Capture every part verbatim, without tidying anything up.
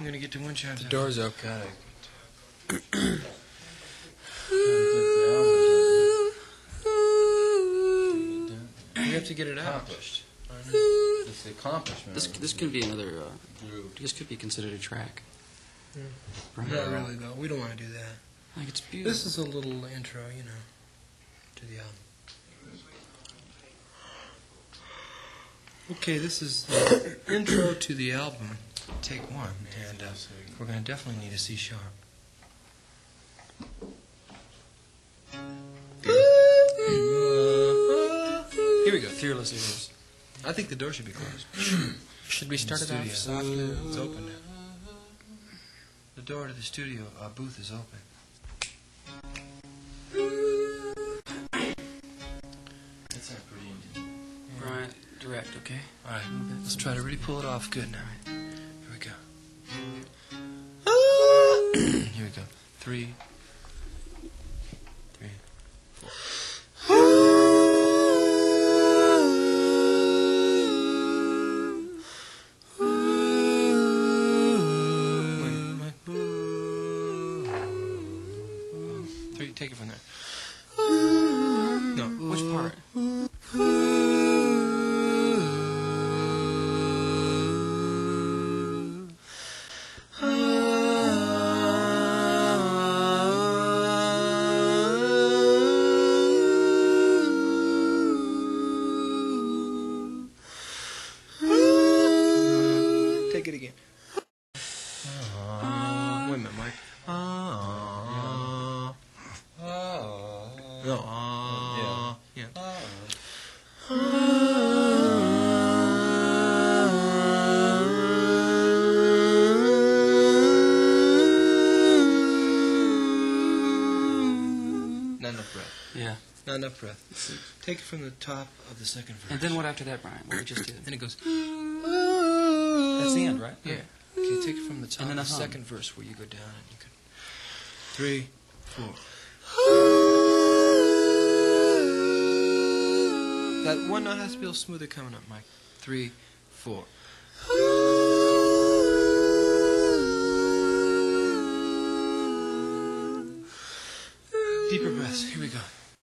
I'm going to get to wind chimes. The door's okay. You have to get it out. Accomplished. It's the accomplishment. This this can be another. Uh, this could be considered a track. Yeah. Right. Not really, though. We don't want to do that. I think it's beautiful. This is a little intro, you know, to the album. Okay, this is the intro to the album, take one, and uh, we're going to definitely need a C sharp. Here we go. Fearless Ears. I think the door should be closed. Should we start it Studio. off softly? It's open now. The door to the studio uh, booth is open. That's not pretty Indian. Right, direct, okay? All right, let's try to really pull it off good now. Here we go. Here we go. Three. Three. Three. Take it from there. No. Which part? Take it again. Uh, wait a minute, Mike. Uh, no. Uh, yeah. Not enough breath. Yeah. Not enough breath. Take it from the top of the second verse. And then what after that, Brian? What we just did? Then it goes. That's the end, right? Yeah. Okay, take it from the top And then of the a hum. second verse where you go down and you can. Three, four. That one note has to be a little smoother coming up, Mike. Three, four. Deeper breaths. Here we go.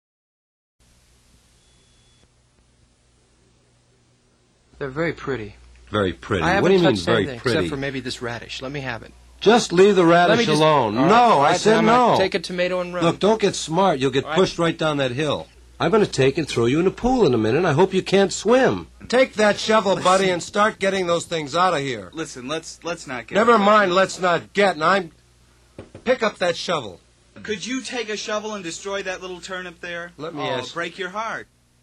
They're very pretty. Very pretty. I haven't What do you mean touched very anything pretty? except for maybe this radish. Let me have it. Just leave the Let me radish just- alone. All right, No, all I right, said then I'm gonna no. Take a tomato and run. Look, don't get smart. You'll get All right. pushed right down that hill. I'm going to take and throw you in a pool in a minute. I hope you can't swim. Take that shovel, buddy, and start getting those things out of here. Listen, let's let's not get. Never mind, let's not get. And I'm... Pick up that shovel. Could you take a shovel and destroy that little turnip there? Let me oh, ask- break your heart.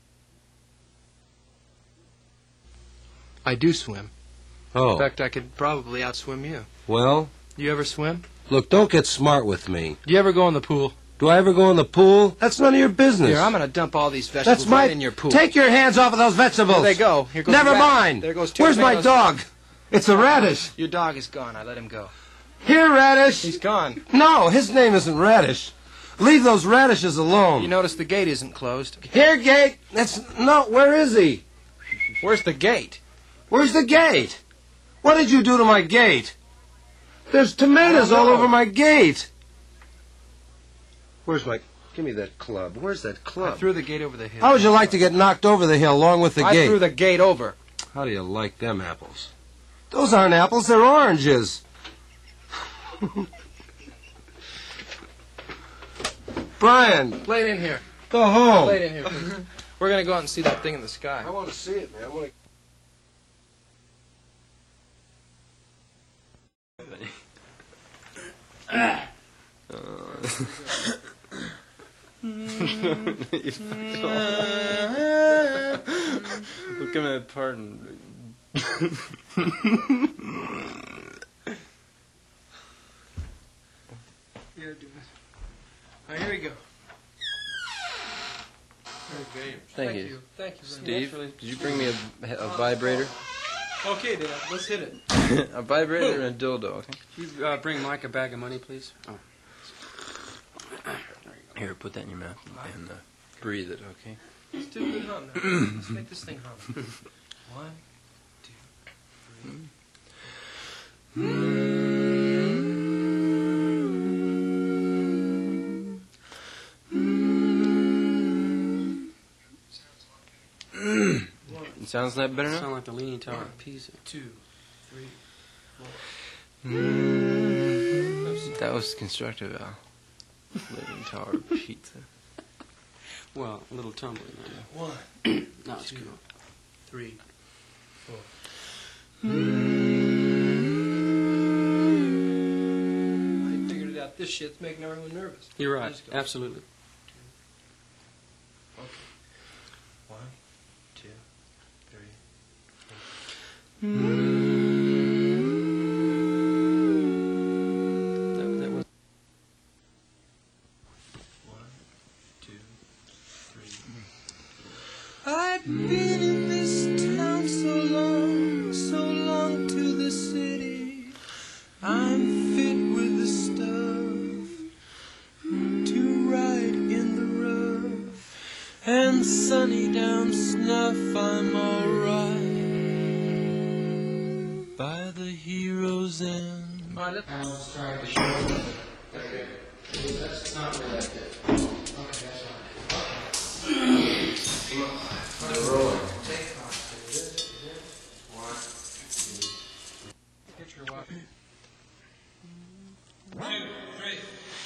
I do swim. In Oh, fact, I could probably outswim you. well, You ever swim? look, don't get smart with me. Do you ever go in the pool? Do I ever go in the pool? That's none of your business. Here, I'm going to dump all these vegetables That's my... right in your pool. Take your hands off of those vegetables. There they go. Here goes Never the rat. mind. There goes two Where's my tomatoes. dog? It's a radish. Your dog is gone. I let him go. Here, Radish. He's gone. No, his name isn't Radish. Leave those radishes alone. You notice the gate isn't closed. Here, gate. That's no. Where is he? Where's the gate? Where's the gate? What did you do to my gate? There's tomatoes I don't all know. over my gate. Where's my? Give me that club. Where's that I club? threw the gate over the hill. How would you like to get knocked over the hill along with the I gate? threw the gate over. How do you like them apples? Those aren't apples. They're oranges. Brian, Play it in here. go home. Play it in here, please. We're going to go out and see that thing in the sky. I want to see it, man. I want to. Look at that part and... Yeah, do it. All right, here we go. Thank you. Thank you. Steve, did you bring me a, a vibrator? Okay, Dad, let's hit it. A vibrator and a dildo, okay? You uh, bring Mike a bag of money, please. Oh. Here, put that in your mouth and uh, breathe it, okay? Let's do a good hum now. Let's make this thing hum. One, two, three. Sounds that better now? Sound like the Leaning Tower of Pisa. Two, three, four. Mm, that was constructive, Al. Leaning Tower of Pizza. Well, a little tumbling. There. One, No, it's two, cool. three, four. I figured it out. This shit's making everyone nervous. You're right. Let's go. Absolutely. Okay. One, two, three. That, that was. One, two, three. I've been in this town so long, so long to the city. I'm fit with the stuff to ride in the rough, and sunny down snuff. I'm alright by the hero's end. All right, let's start the show. Okay. That's not really that good. Okay, that's all right. They're rolling. Take off. One, two. Get your weapon. Two, three.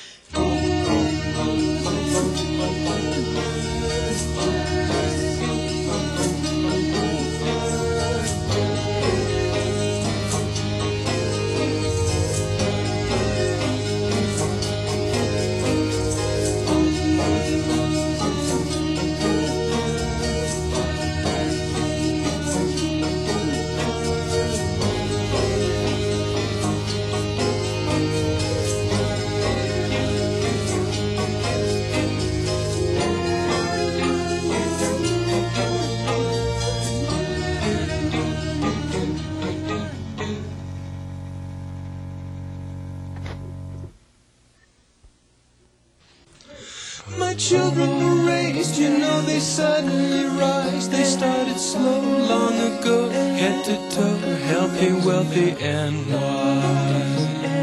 My children were raised, you know they suddenly rise. They started slow long ago, head to toe, healthy, wealthy, and wise.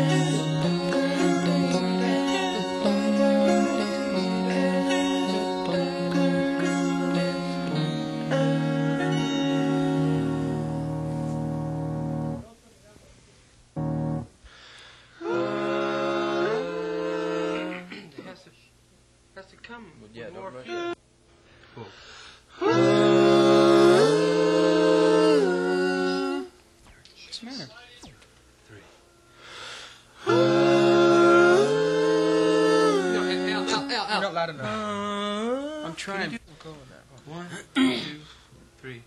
Has to come. Well, yeah, with don't more rush feel. it. What's the matter? No, Al, Al, Al, Al. Not loud enough. I'm trying. We'll go with that. One, two, three.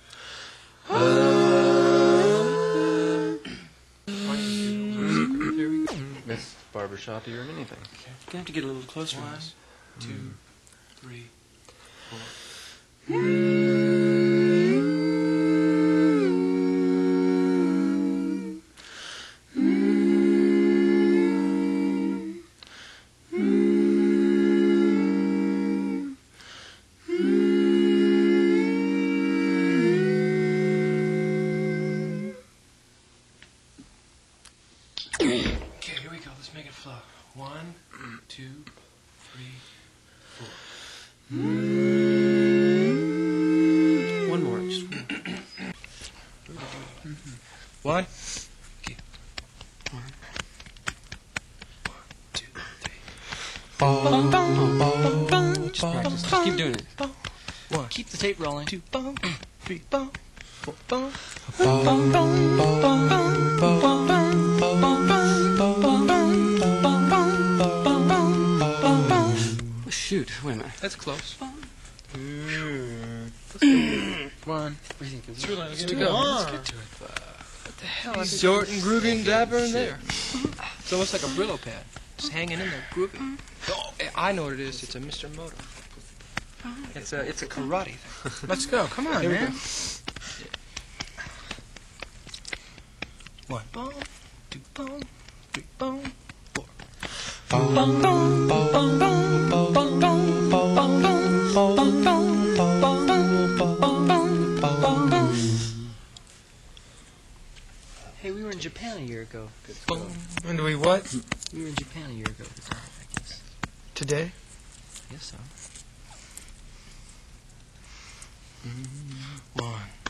There we go. That's barbershop-y or anything. You're going to have to get a little closer on One, this. two, three, four. Okay, here we go. Let's make it flow. One, two, three, four. One more. Just one. One. Okay. One, two, three. Just practice. Just keep doing it. One. Keep the tape rolling. Two, bum, three, bum, four, bum. Oh, shoot. Wait a minute. That's close. One. One. What do you think? Two lines to go. Let's get to it. What the hell? He's short and groovy and dapper in there. It's almost like a Brillo pad. Just hanging in there, groovy. Oh, I know what it is. It's a Mister Moto. It's a it's a karate thing. Let's go. Come on, Here we man. go. One. Boom, two, boom, three, boom, four. Hey, we were in Japan a year ago. Boom. And we what? We were in Japan a year ago. I guess. Today? Yes, so. One.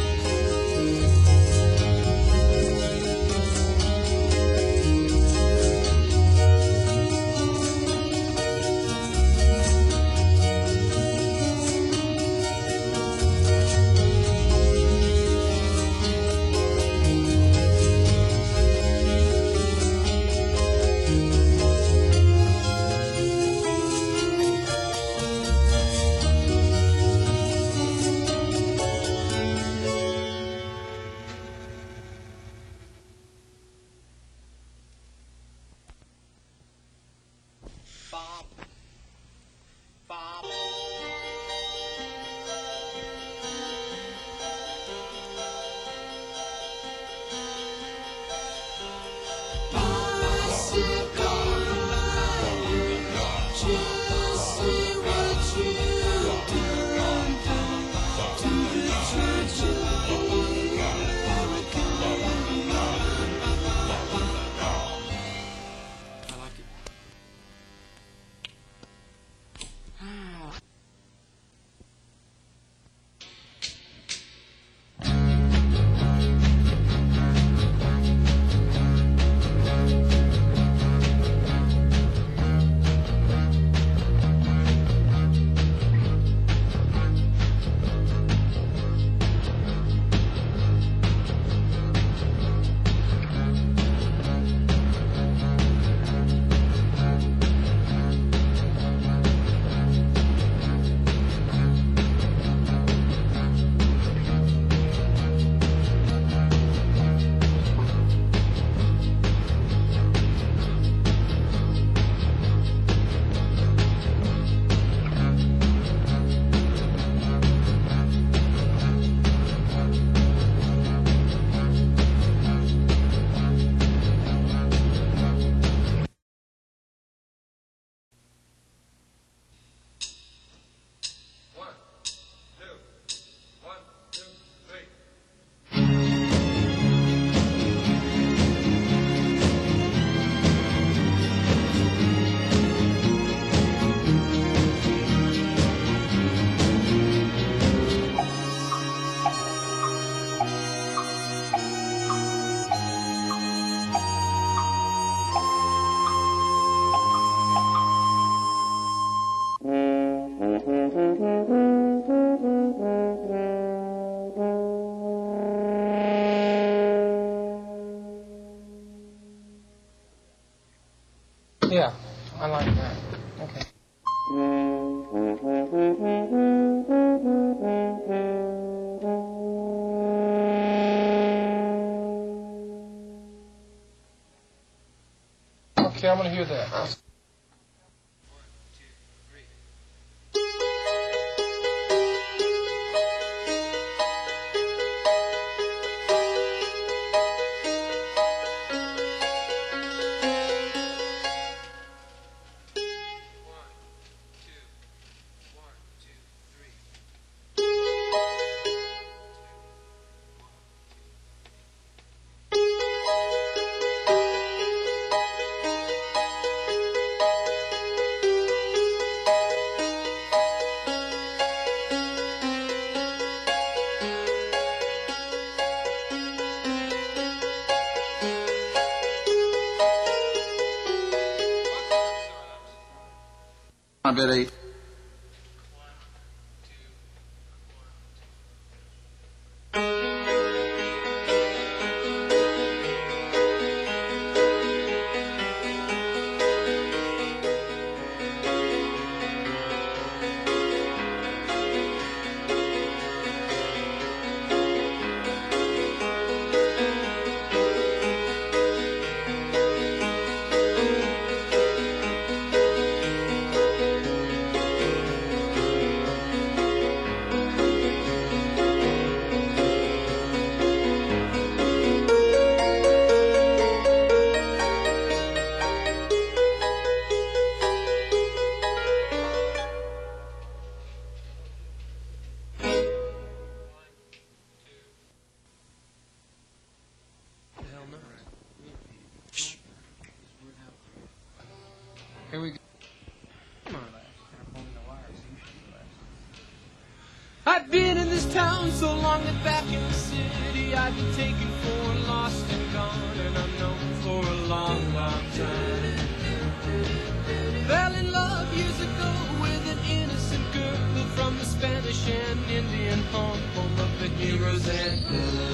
Yeah, I like that. Okay. Okay, I'm gonna hear that. On bit eight. Here we go. I've been in this town so long that back in the city I've been taken for lost and gone and unknown for a long, long time. Fell in love years ago with an innocent girl from the Spanish and Indian home, home of the heroes and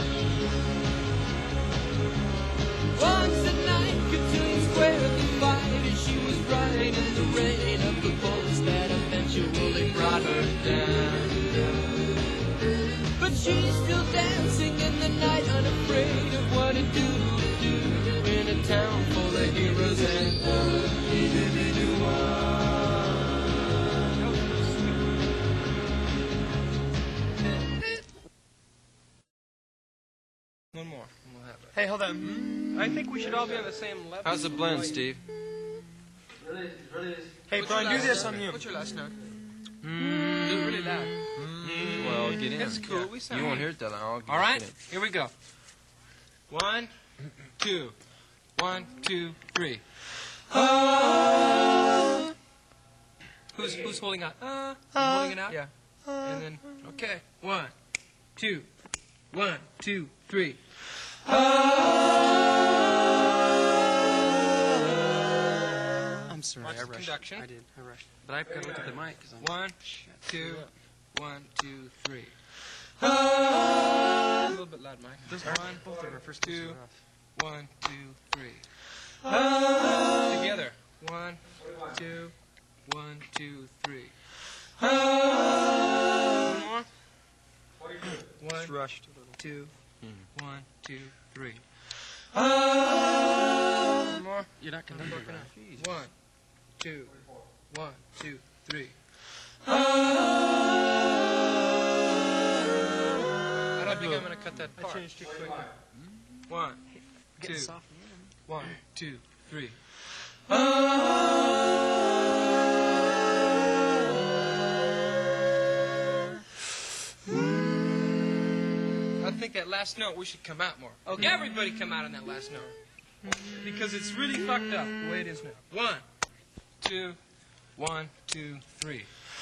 once at night, Cotillion Square at the fight, and she was right in the rain of the bullets that eventually brought her down. But she's still dancing in the night, unafraid of what it do to do in a town full of heroes and One more, and we'll have it. Hey, hold on. I think we should all be on the same level. How's the blend, Steve? Hey, Brian, do this on you. What's your last note? Do it really loud. Well, get in. It's cool. We sound You won't hear it that long. I'll get All right, get in. here we go. One, two, one, two, three. Uh, who's who's holding out? Uh, you holding it out? Yeah. And then okay. One, two, one, two, three. I'm sorry, Watch I the rushed. conduction. I did. I rushed. But I've got to look at the mic because I'm. One, two, one, two, three. A little bit loud, Mike. Those One, both of our first two, two are off. one, two, three. Together. One, two, one, two, three. One more. One, rushed. two, one, two, three. One more. You're not going to Working out. One, two, one, two, three. I don't think I'm gonna cut that part. I changed too quick. One, two, Getting soft. one, two, three. I think that last note we should come out more. Okay, everybody come out on that last note. Because it's really fucked up the way it is now. One, two, one, two, three.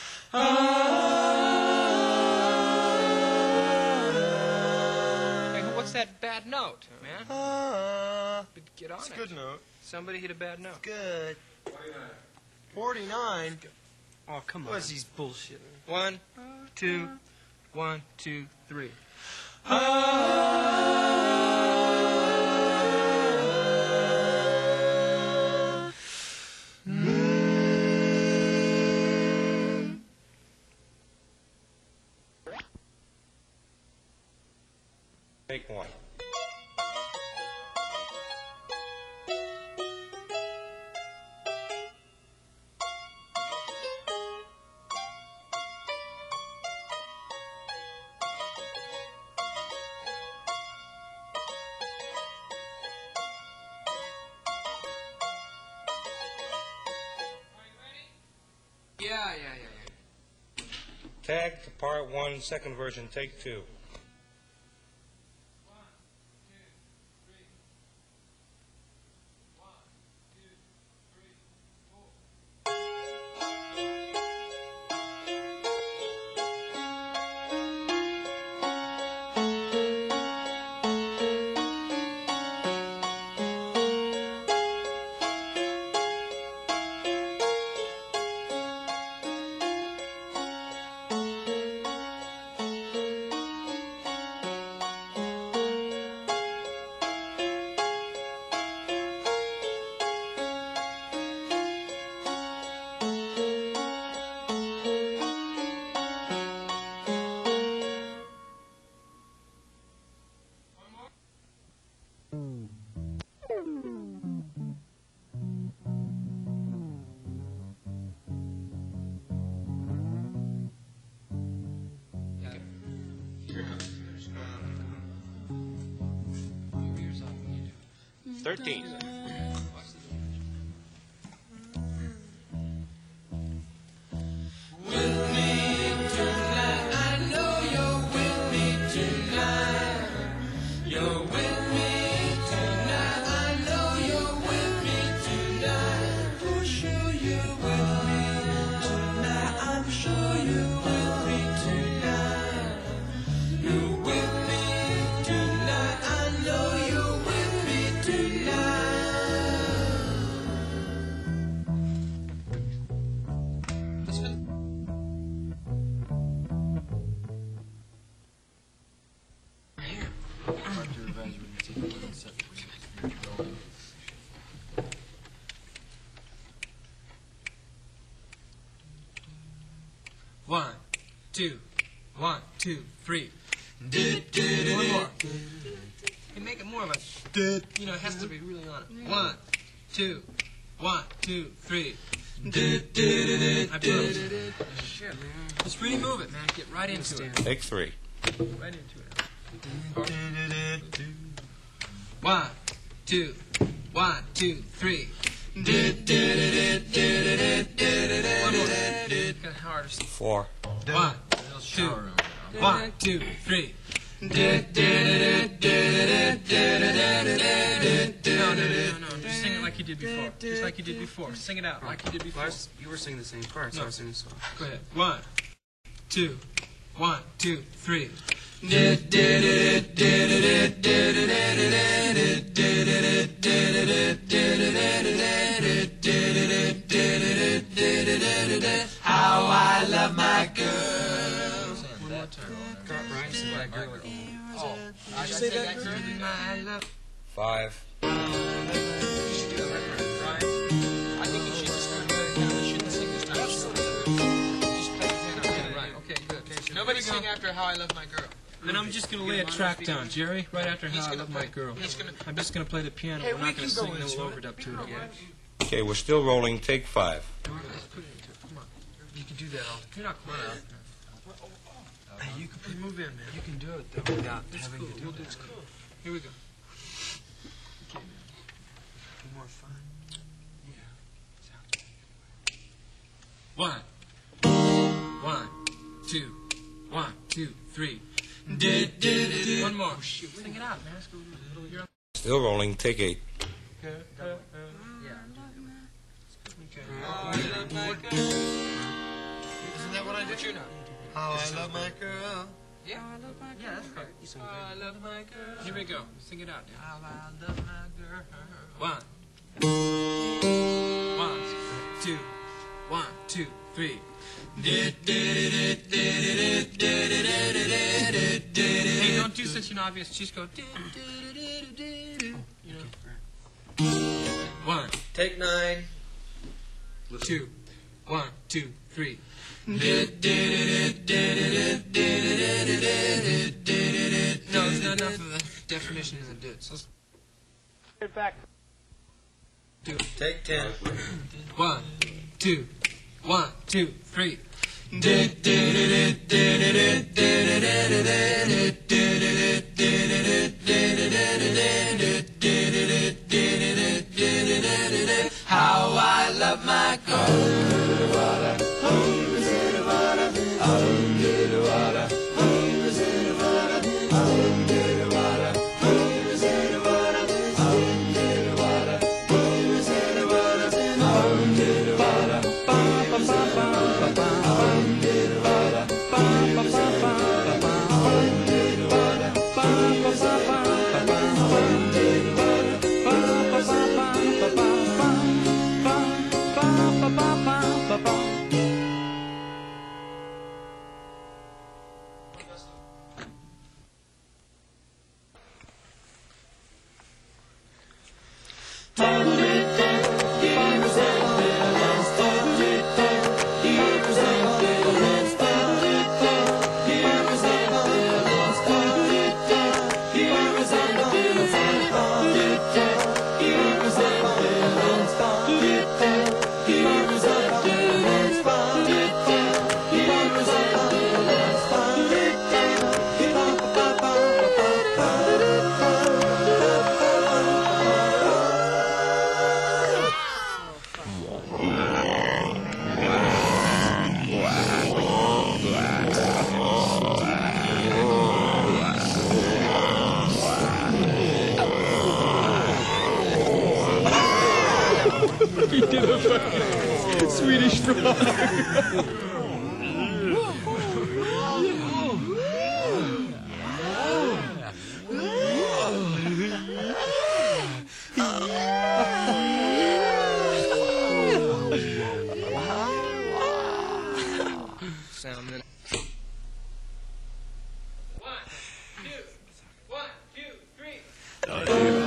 Hey, what's that bad note, man? Get on It's a it. good note. Somebody hit a bad note. Good. forty-nine. Oh, come on. What's these bullshit? One, two, one, two, three. Take one. Yeah, yeah, yeah, yeah. Tag to part one, second version, take two. Thirteen. One, two, one, two, three. One more. Hey, make it more of a. You know, it has to be really on it. One, two, one, two, three. I broke. Just really move it, man. Get right into it. Take three. Right into it. One, two, one, two, three. One more. Got harder. Four. One, two, one, two, three. No, no, no, no, no. Just sing it like you did before. Just like you did before. Sing it out like you did before. You were singing the same part, so I was singing the song. Go ahead. One, two, one, two, three. How I love my girl. One more time. Right, sing that girl. Oh, did you say that girl? My love. Five. I think you should just you shouldn't sing this time. Just play the piano. Yeah, right. Okay, good. Okay, so nobody sing after How I Love My Girl. Then I'm just going to lay a track down, Jerry, right after How I Love My Girl. I'm just going to play the piano. We're not going to sing no overdub to it yet. Okay, we're still rolling. Take five. Come on. You can do that all. You're not quite out. Hey, you can move in, man. You can do it, though, without having to do it. Cool. Here we go. Okay, man. More fun. Yeah. One. One, two, one, two, three. One more. Sing it out, man. You're on. Still rolling. Take eight. Yeah. Okay. Isn't that what I did? You know. How I love my girl. Yeah. Yeah, that's right. How I love my girl. Here we go. Sing it out. Yeah. How I love my girl. One. One, two, one, two, three. Hey, don't do such an obvious. Just go. You know. One. Take nine. Two. One, two, three. No, it's not enough of a definition in the dudes. Let's Get back. do it. Take ten. One, two, one, two, three. How I love my He did a fucking Swedish frog. Sound minute. One, two, one, two, three.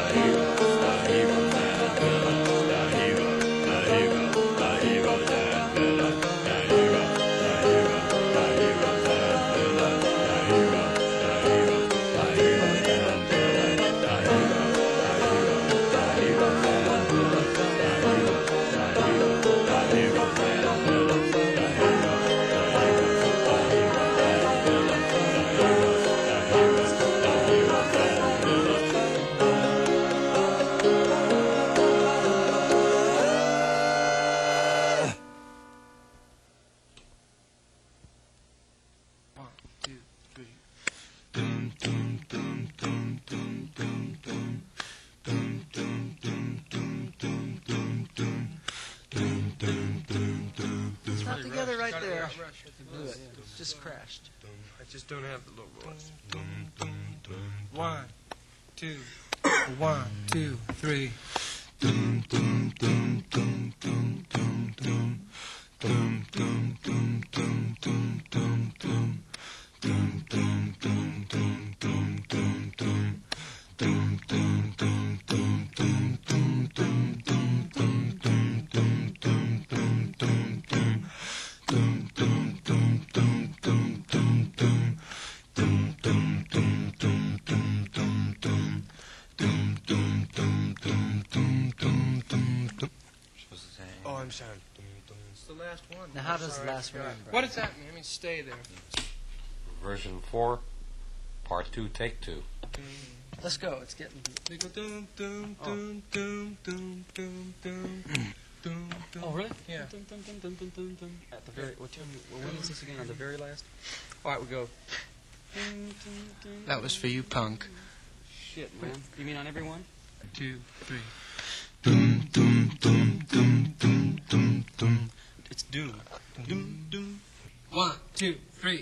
It's not together right there. Just crashed. I just don't have the low voice. One, two, one, two, three. Oh, I'm sorry. It's the last one. Now, how does the last one end, Brian? What does that mean? I mean, stay there. Version four, part two, take two. Let's go. It's getting. They go dum dum dum dum dum dum dum dum. Oh, really? Yeah. Dun, dun, dun, dun, dun, dun, dun. At the very, what time, when is this again? On the very last? All right, we go. Dun, dun, dun, That was for you, punk. Shit, man. You mean on every one? Two, three. It's Doom. Dum dum. One, two, three.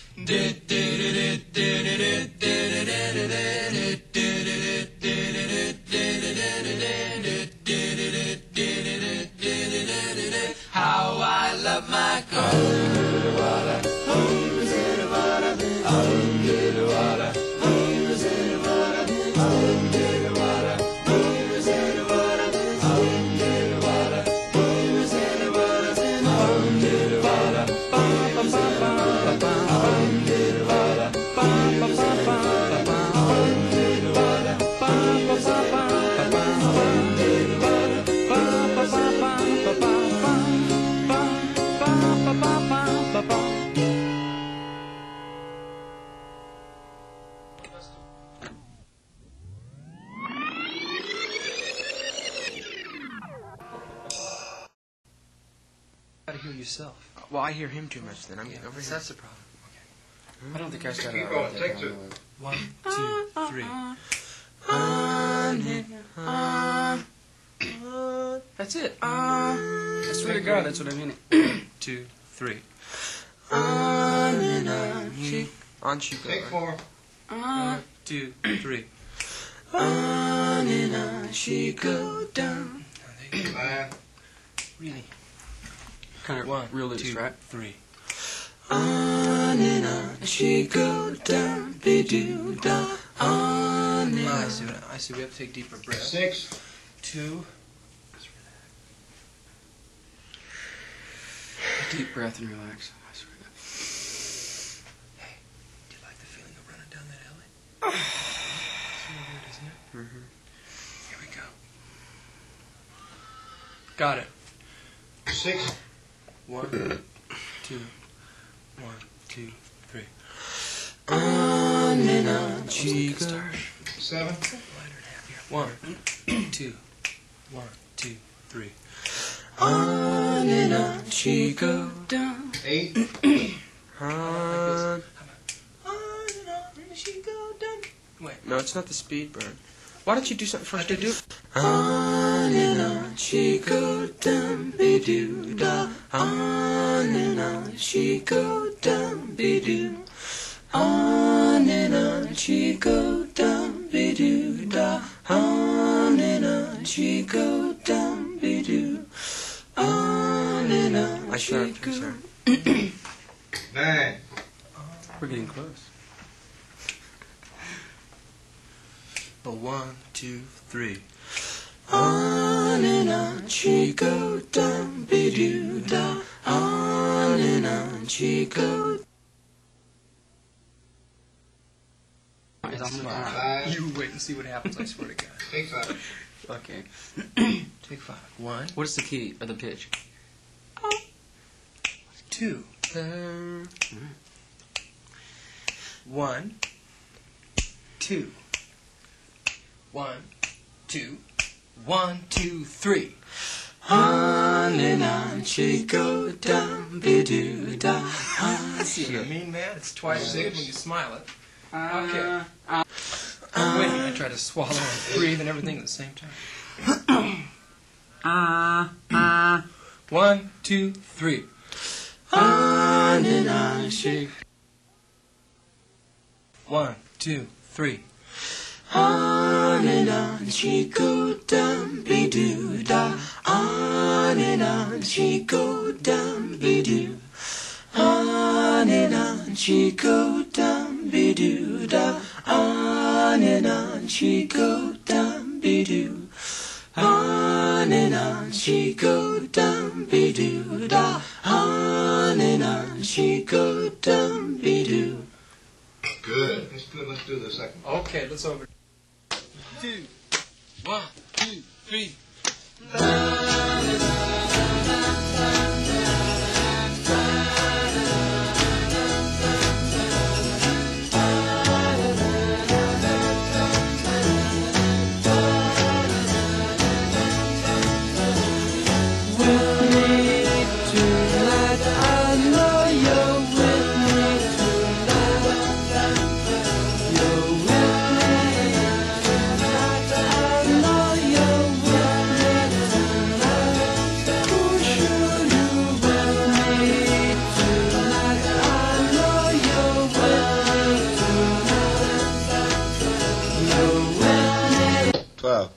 How I love my Ba ba ba ba ba ba ba ba ba ba ba ba hear yourself. Well, I hear him too much then. I'm Yeah, getting over so here. that's the problem. Okay. I don't think I started Keep out going. right Take there. two. One, two, three. That's it. I swear to God, that's what I mean. Two, three. On she Take goes. four. One, two, three. On and on she go down. Nine. Really? Kind of One, real loose, two, right? Three. On and on she go down. Be-doo da. On and I on. see. What I see. We have to take deeper breaths. Six. Two. Deep breath and relax. I swear to God. Hey, do you like the feeling of running down that alley? It's really weird, isn't it? Mm-hmm. Here we go. Got it. Six. One, two, one, two, three. On and on She she goes. goes. Seven. Lighter and happier. One, two, one, two, three. On and on she go down. Eight. On. On and on she go down. Wait. No, it's not the speed burn. Why don't you do something first to do? On and on she go down. Be-doo da. On and on she go down. Be-doo. On and on she go down. Be-doo da. On and on she go down. Be-doo. On and on I she sharp, go. I sharp. Nine. We're getting close. A one, two, three. On and on she go down. Be-doo da. On and on she go. Five. You wait and see what happens, I swear to God. Take five. Okay. Take five. One, What is the key or the pitch? two. One, two. One, two. One, two, three. On and on she go down. Be-doo da. See what I mean, man? It's twice as good when you smile it. Okay. I'm waiting. I try to swallow and breathe and everything at the same time. One, two, three. On and on she. One, two, three. On and on she go down. Be-doo da. On and on she go down. Be-doo. On and on she go down. Be-doo da. On and on she go down. Be-doo. On and on she go down. Be-doo da. On and on she go down. Be-doo. Good. That's good. Let's do the second. Okay, let's over. Two. One, two, three. Twelve.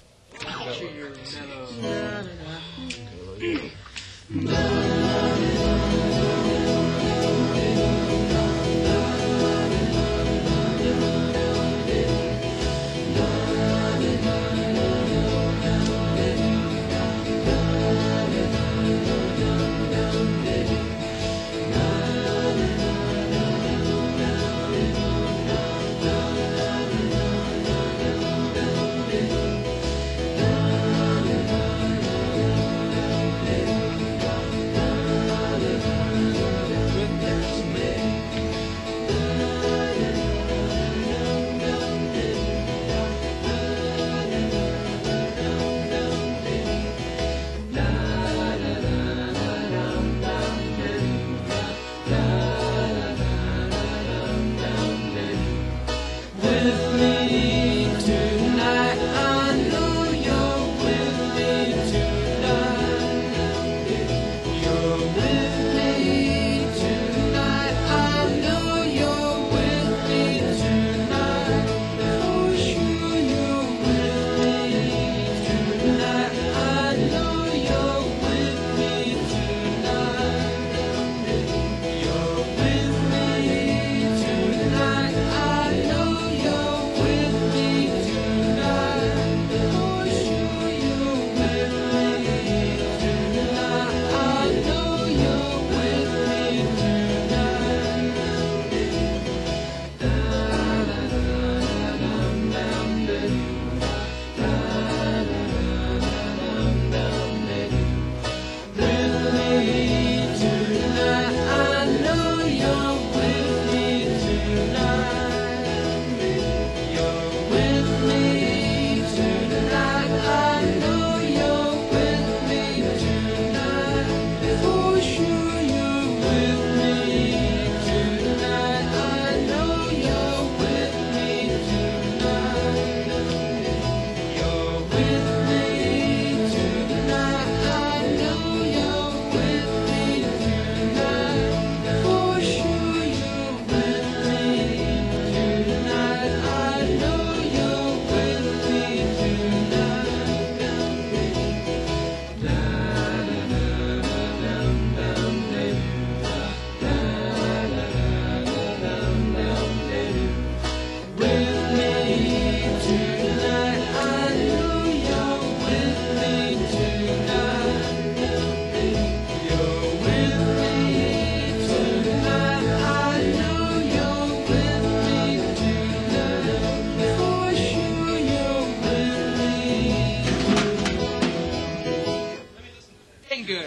good.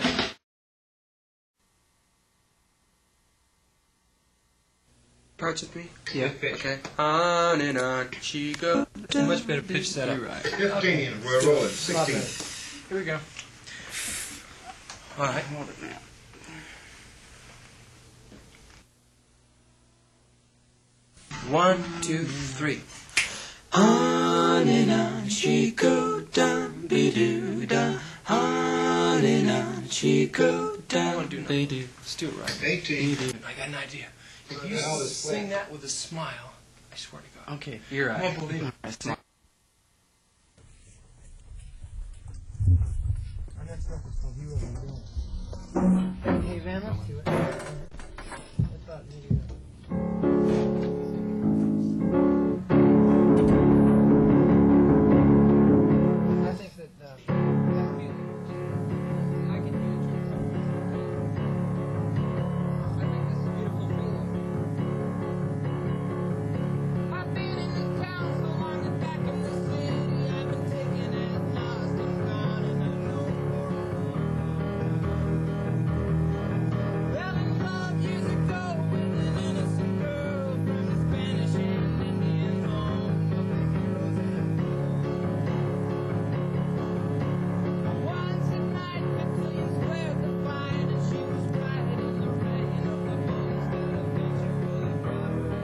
Parts with me? Yeah. Okay. On and on she goes. Much better pitch setup. You're right. Fifteen, we're rolling. Sixteen. Here we go. All right. Hold it now. One, two, three. On and on she go dum be doo da. On and on she go dum be doo. Let's do it right. Eighteen. I got an idea. If What you the hell is sing that? that with a smile, I swear to God. Okay, you're I right. won't believe it. Hey, Van, let's do it. I thought maybe that. I think that uh, that feeling, I can do it. I think this is a beautiful feeling. I've been in this town so long and back in the city. I've been taken as lost and gone and unknown for a while. Fell in love years ago with an innocent girl from the Spanish and Indian home of the heroes and once a night, Capillion Square could find, and she was right in the rain of the bullets that eventually brought her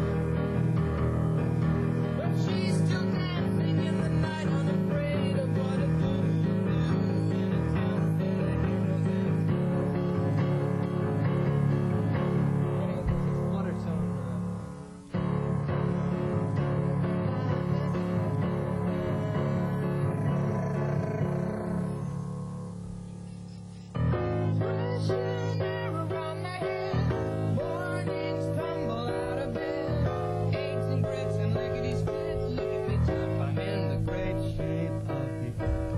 down. But she's still dancing in the night, unafraid of what a fool will do in a town full of heroes and fools. Water tone. Freshen air around my head, mornings tumble out of bed, eggs and grits and lickety splits. Look at me tough, I'm in the great shape of the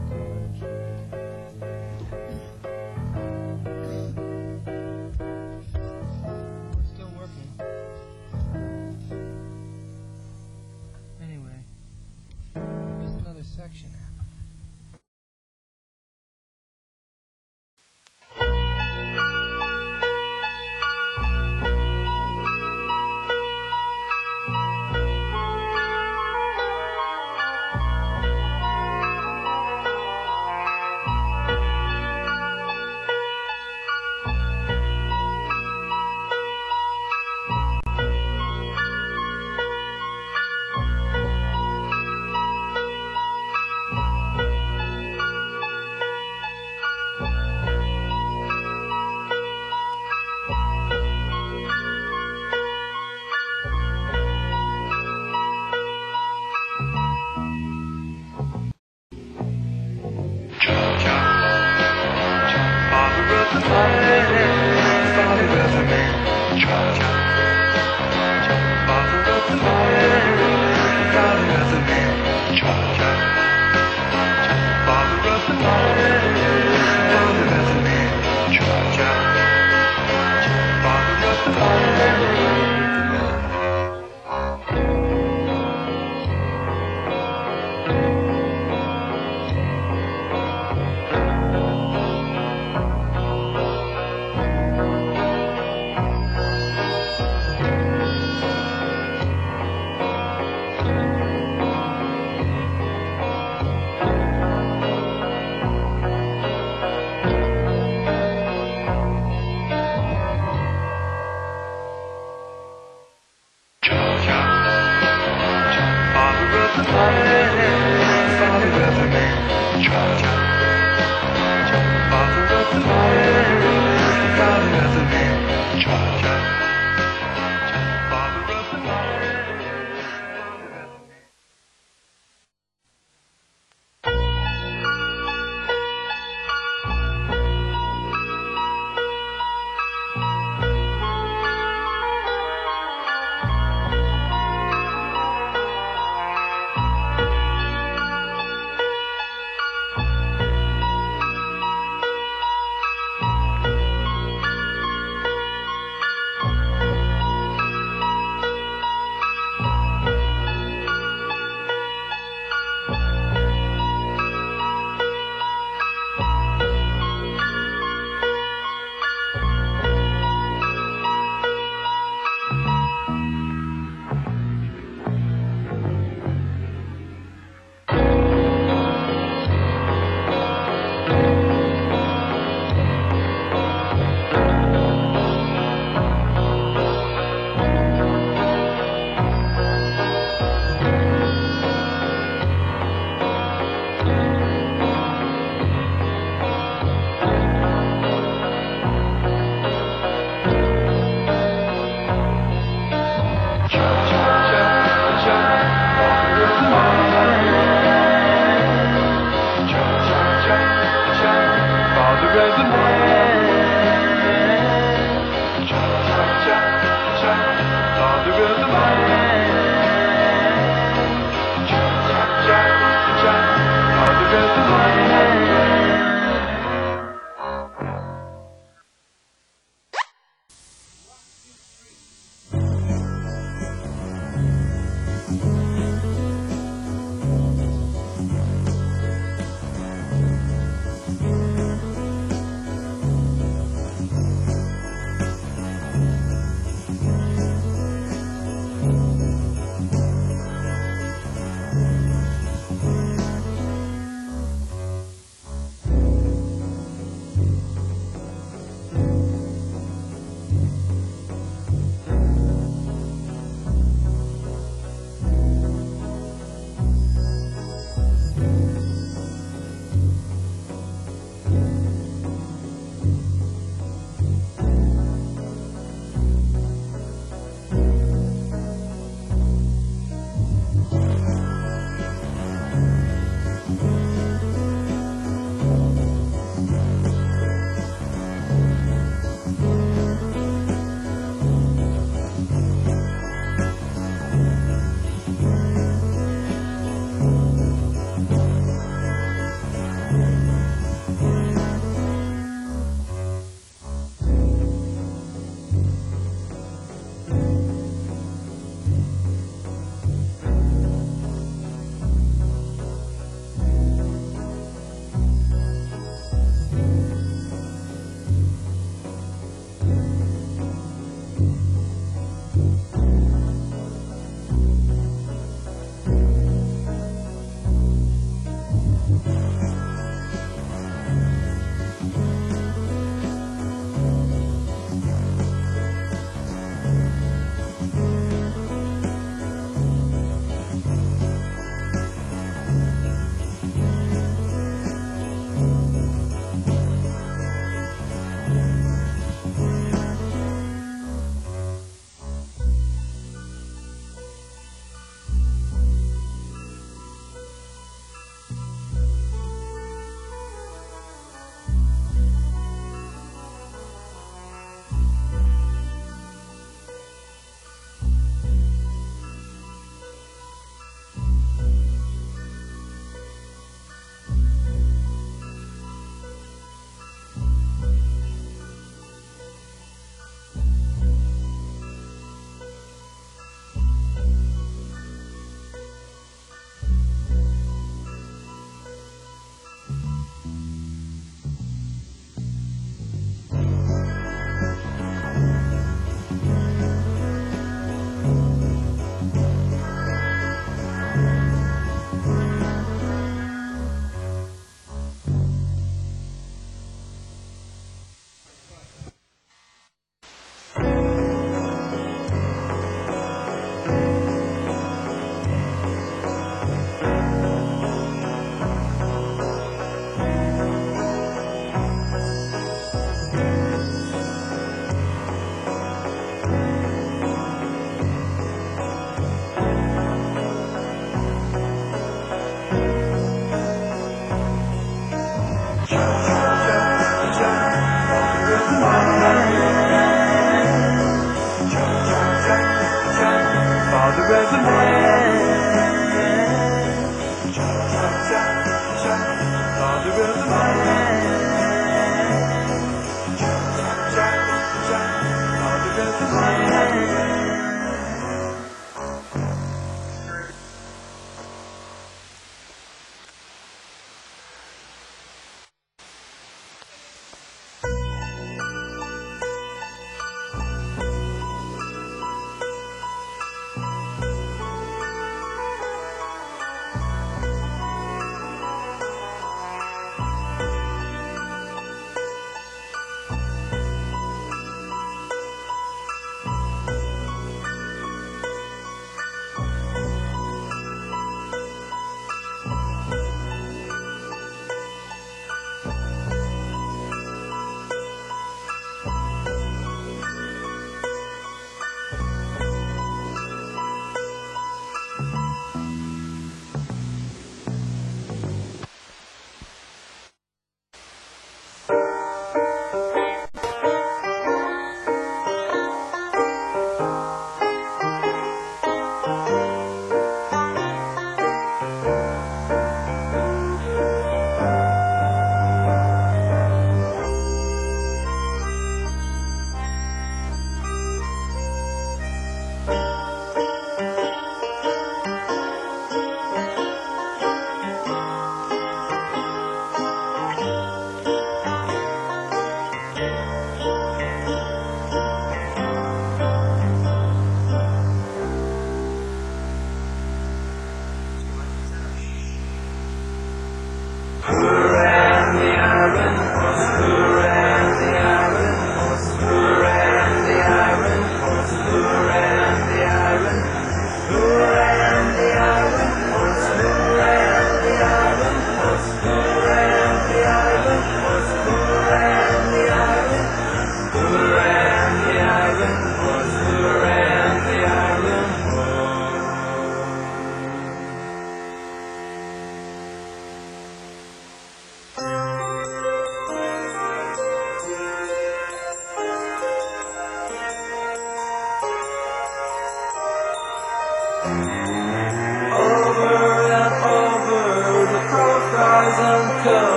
We're still working. Anyway, just another section. Father Rhythm Hand. Cha-cha-cha-cha, Father Rhythm Hand. Cha-cha-cha-cha, Father Rhythm Hand.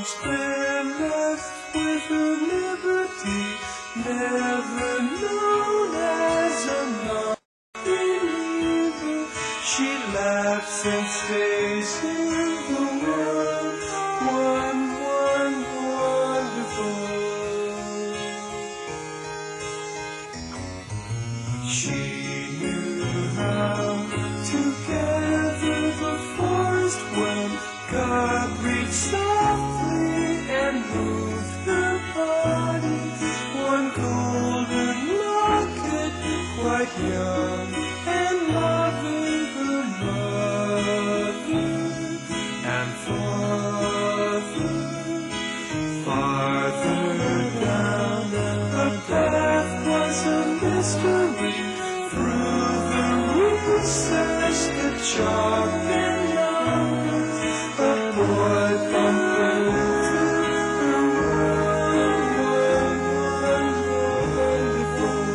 longs there left with her liberty, never known as a non-believer. She laughs and stays in the one, one, one wonderful. She knew how to gather the forest when God reached softly and moved her body. One golden locket, quite young and loving her mother and father. Farther down the path was a mystery. Through the recess, the chalk and numbers, a boy bumped into the one, one, wonderful.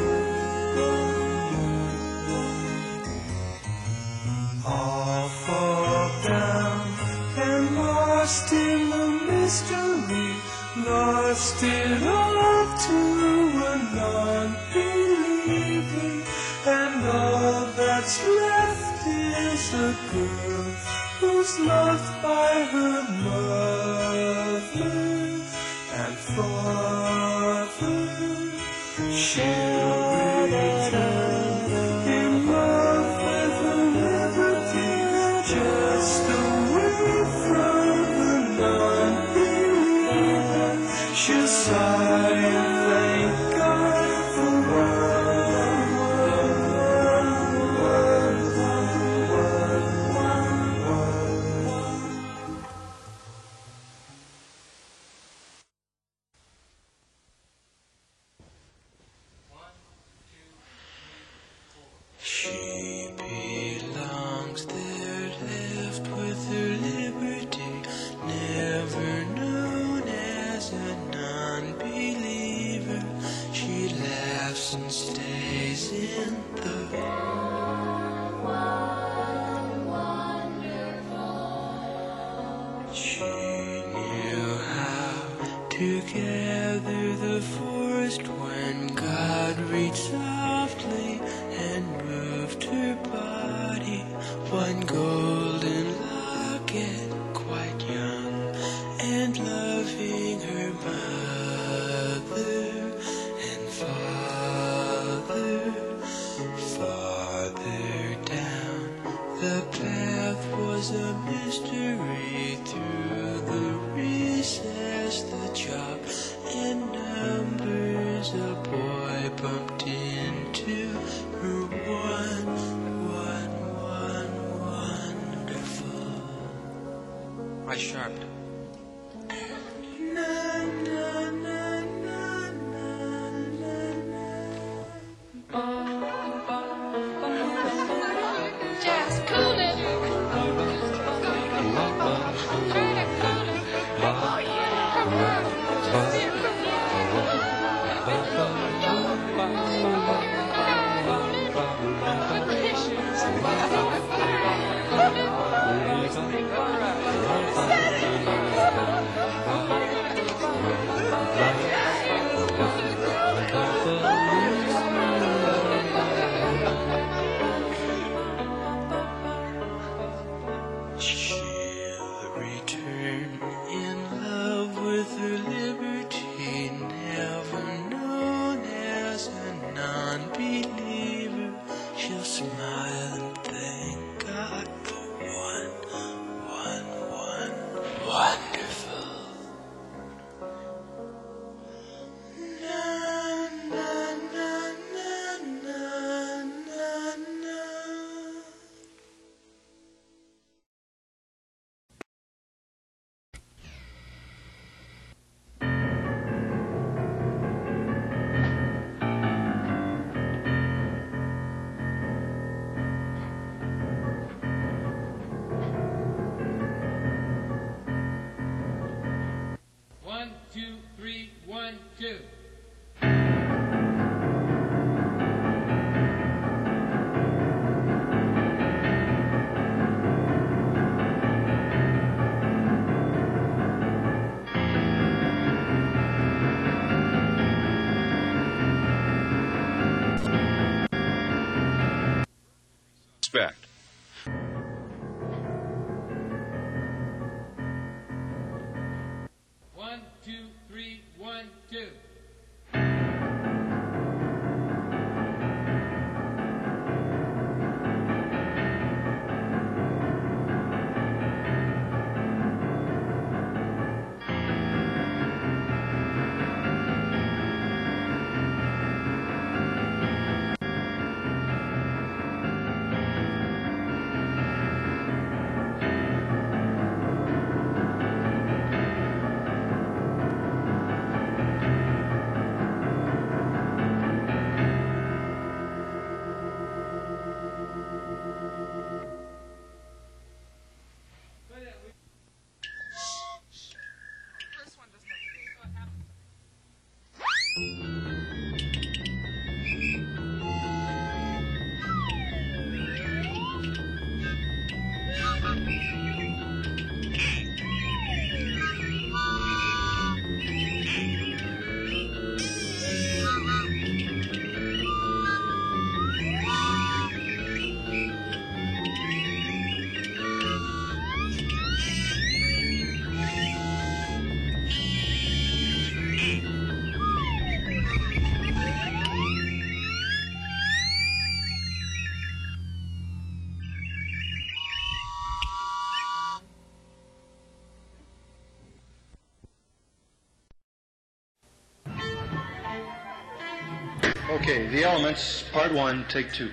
All fall down and lost in the mystery, lost it all to a non-believer. And all that's left is a girl who's loved by her mother and father. She'll return in love with her liberty, just away from the non-believer. She'll sigh and thank God for she belongs there, left with her liberty, never known as a non-believer. She laughs and stays in the one, wonderful. She knew how to gather the forest when God reached softly and moved her body. One golden locket, quite young and loving her mother and father. Farther down the path was a mystery. Through the recess, the chalk and numbers, a boy bumped into her one, one, one wonderful. I sharped. Na, na, na, na, na, na, Just cool it. Try to cool it. Oh yeah. She'll return in love with her liberty, never known as a non-believer. She'll smile and thank God for one, one, one wonderful. Na, na, na, na, na, na, na. One, two, three, one, two. One, two. Okay, The Elements, Part One, Take Two.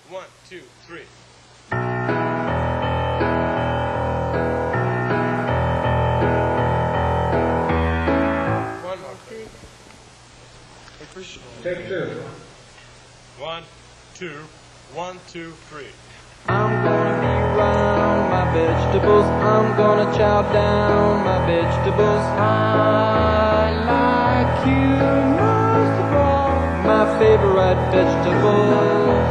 One, two, three. One more. Take two. One, two, one, two, three. I'm gonna be round my vegetables. I'm gonna chow down my vegetables. I like you most of all. My favorite vegetables.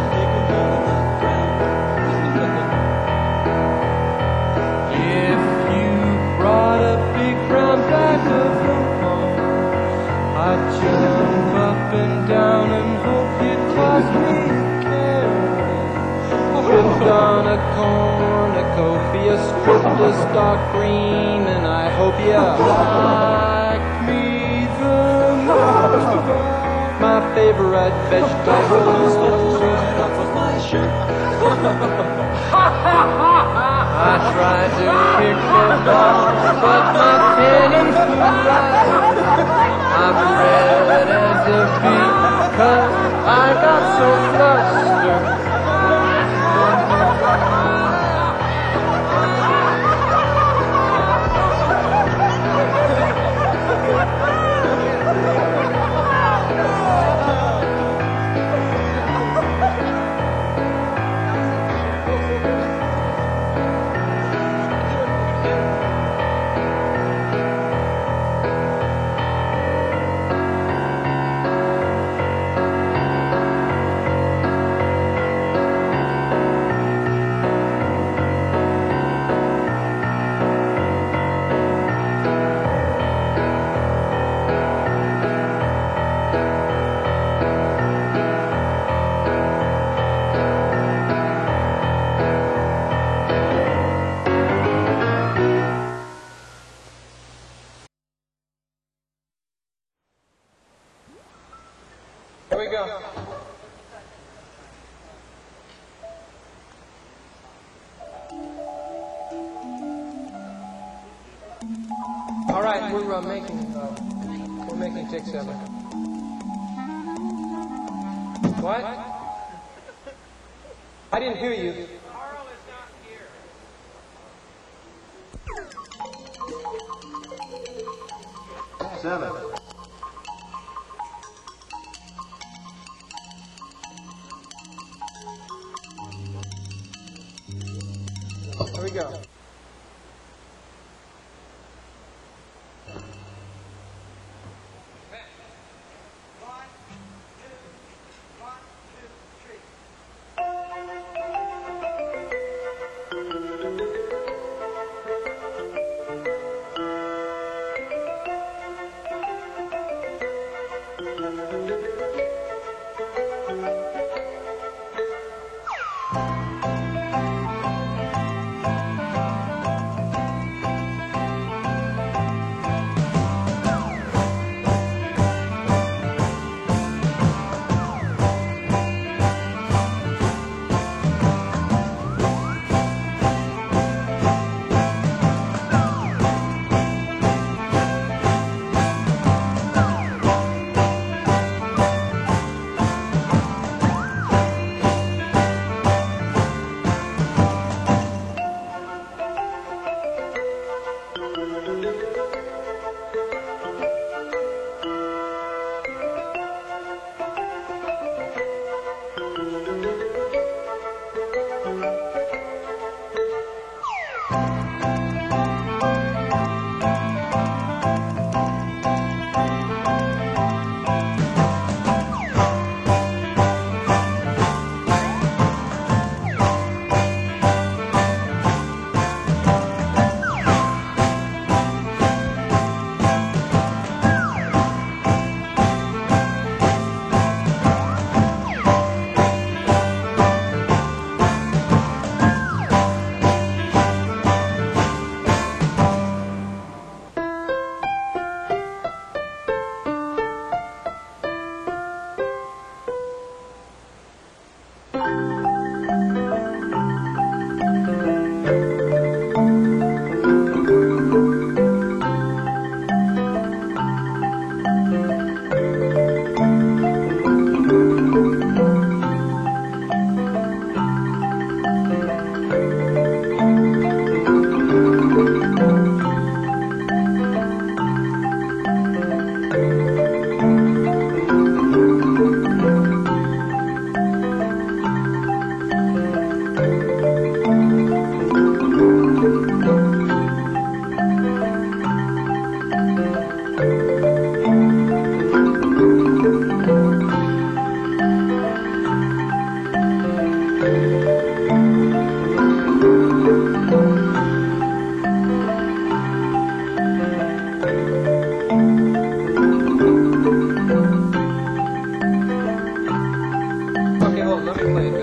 If you brought a big brown bag of home, I'd jump up and down and hope you'd toss me a carrot. Stripped on a cornucopia, stripped a stark green, and I hope you like me the most of all. My favorite vegetables. I tried to pick them off, but my pennies were right. I'm red as a bee, 'cause I got so flustered. Here we go. All right, we're uh, making uh, we're making take seven. What? I didn't hear you. Carl is not here. Seven. Here we go.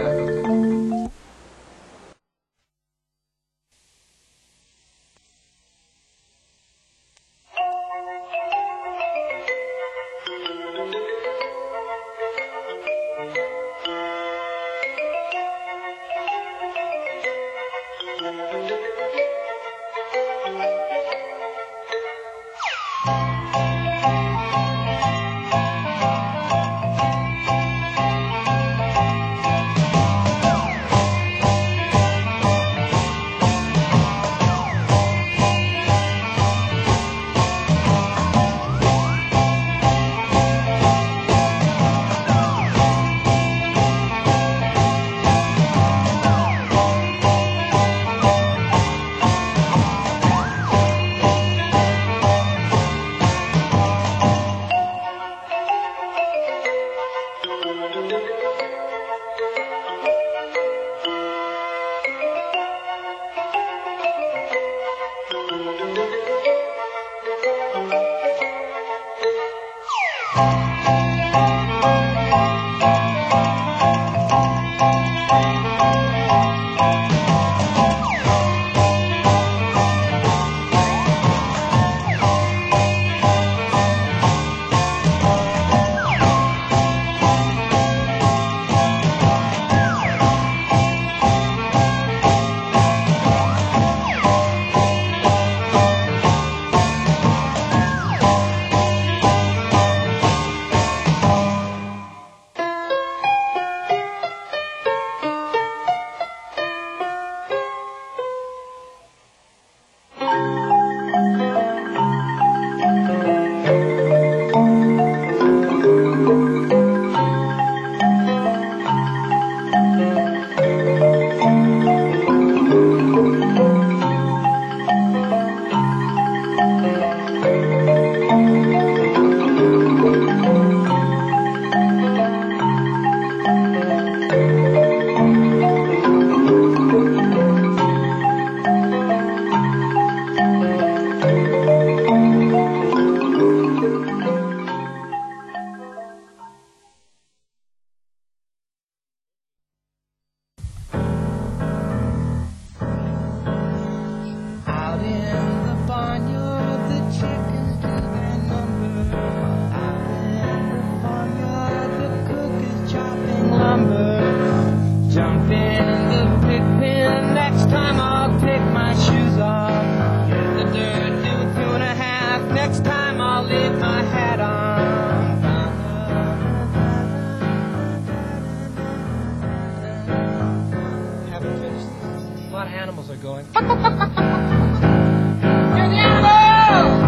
Out in the barnyard, the chickens do their number. Out in the farmyard, the cook is chopping lumber. Jump in the pig pen, next time I'll take my shoes off. Get the dirt, do two and a half, next time I'll leave my hat on. Haven't finished this. A lot of animals are going. You're the animal!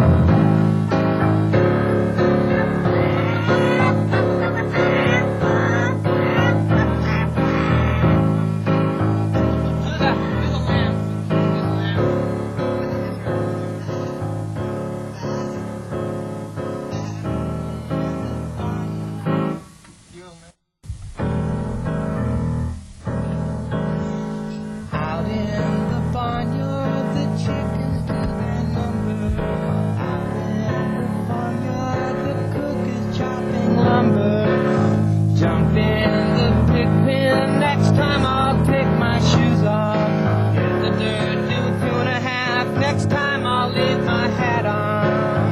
Out in the barnyard, the chickens do their number. Out in the farmyard, the cook is chopping lumber. Jump in the pig pen, next time I'll take my shoes off. Get the dirt, do two and a half, next time I'll leave my hat on.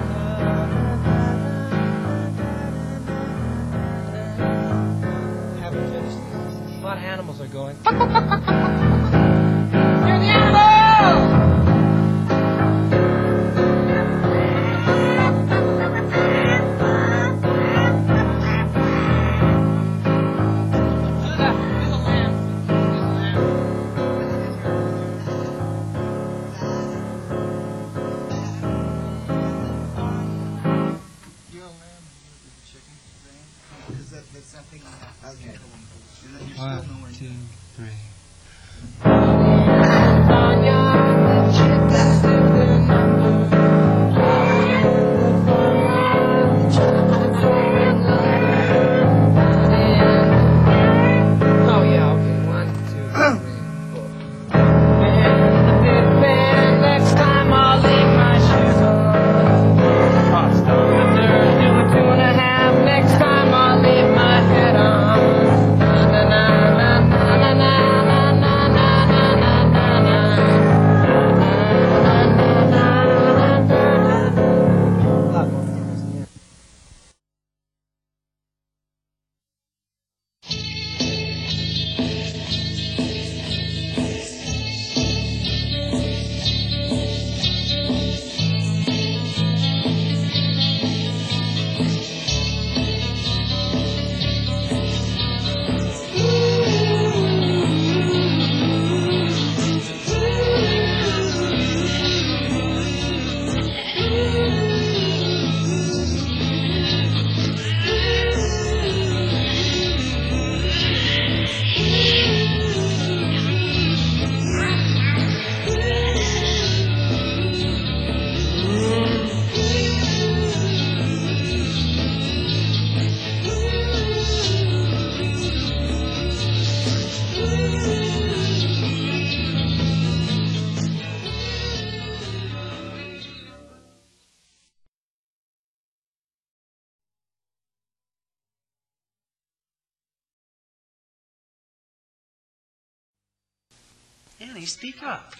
Haven't finished this. A lot of animals are going. You're the animal! One, two, three. Oh yeah, okay. One, two, three, four. In the big pen, next time I'll leave my shoes on. I'll stop the dirt, do a two and a half. Next time I'll leave my head on. Na na na na Annie, speak up.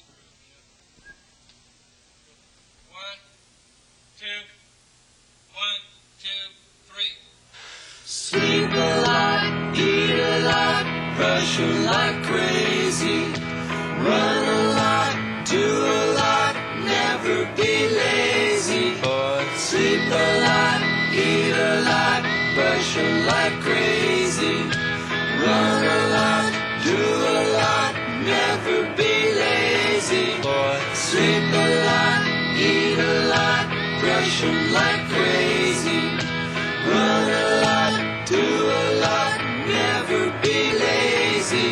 One, two, one, two, three. Sleep a lot, eat a lot, brush a lot crazy. Run a lot, do a lot, never be lazy. Sleep a lot, eat a lot, brush a lot crazy. Run a lot, do a lot, never be lazy. Sleep a lot, eat a lot, brush a lot crazy. Run a lot, do a lot, never be lazy.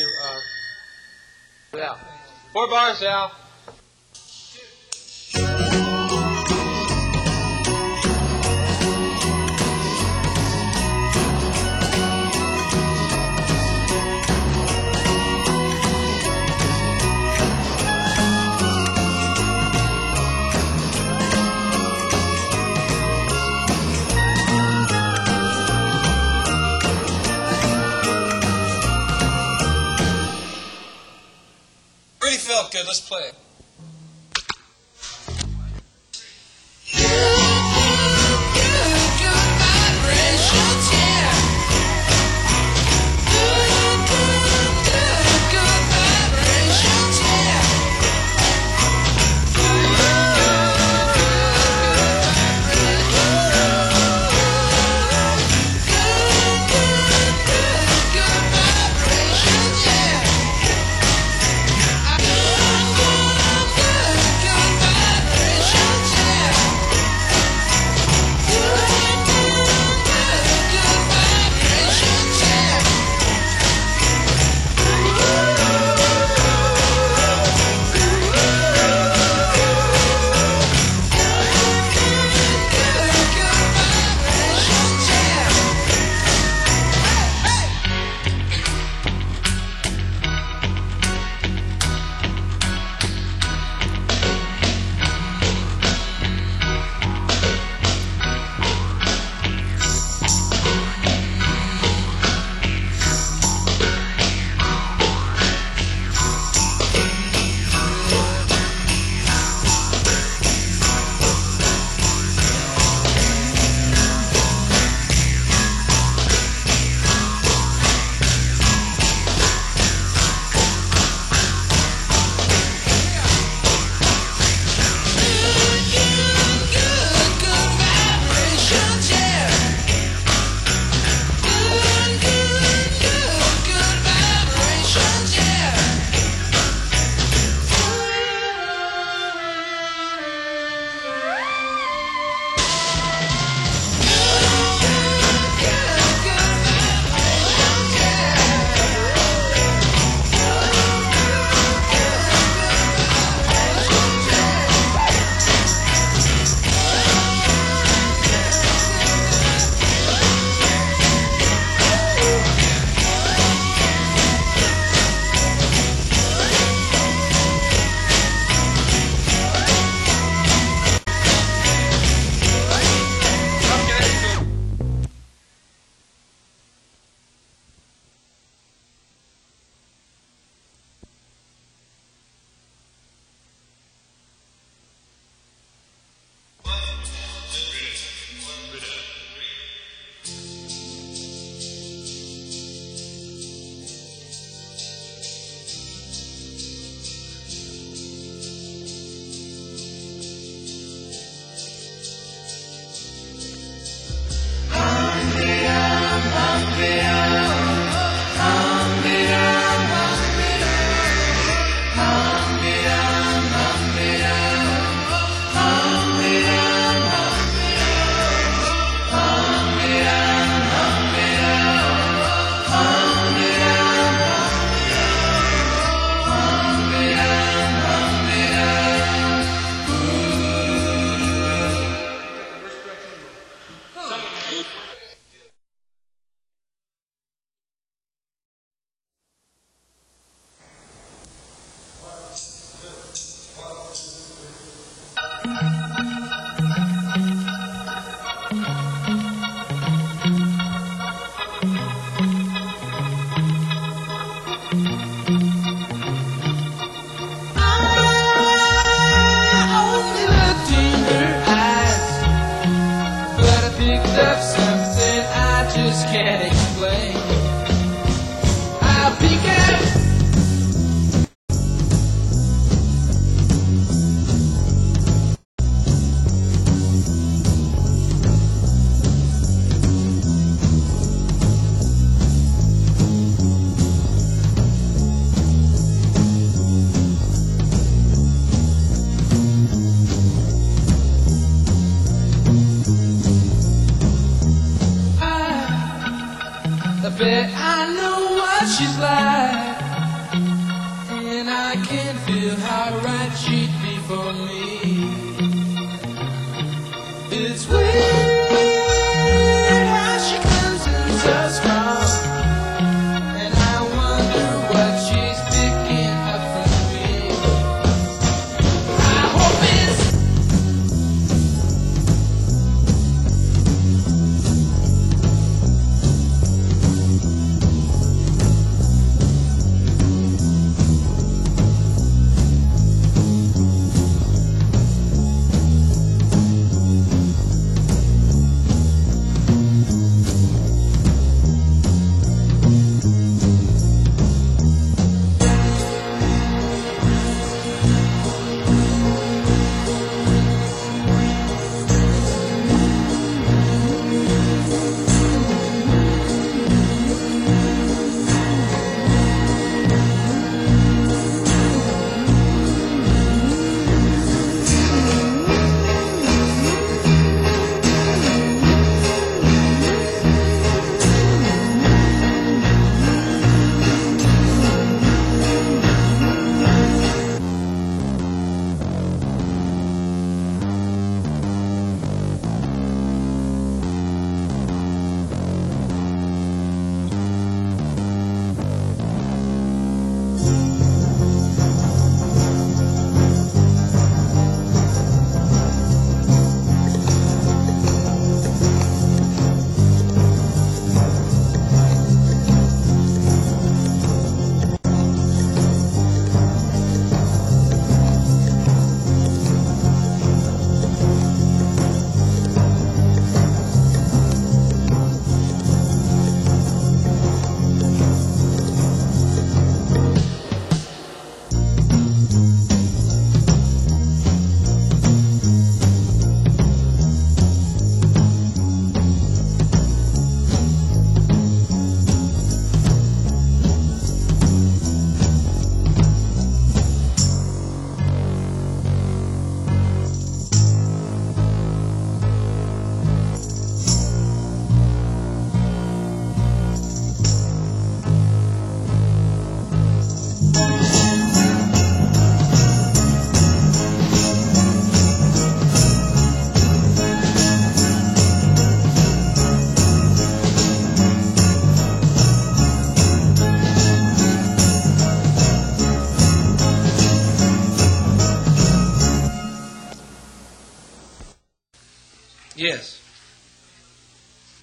uh, yeah. Four bars, Sal. Really felt good. Let's play it. Yeah.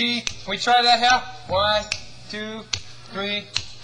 three. Can we try that half? One, two, three.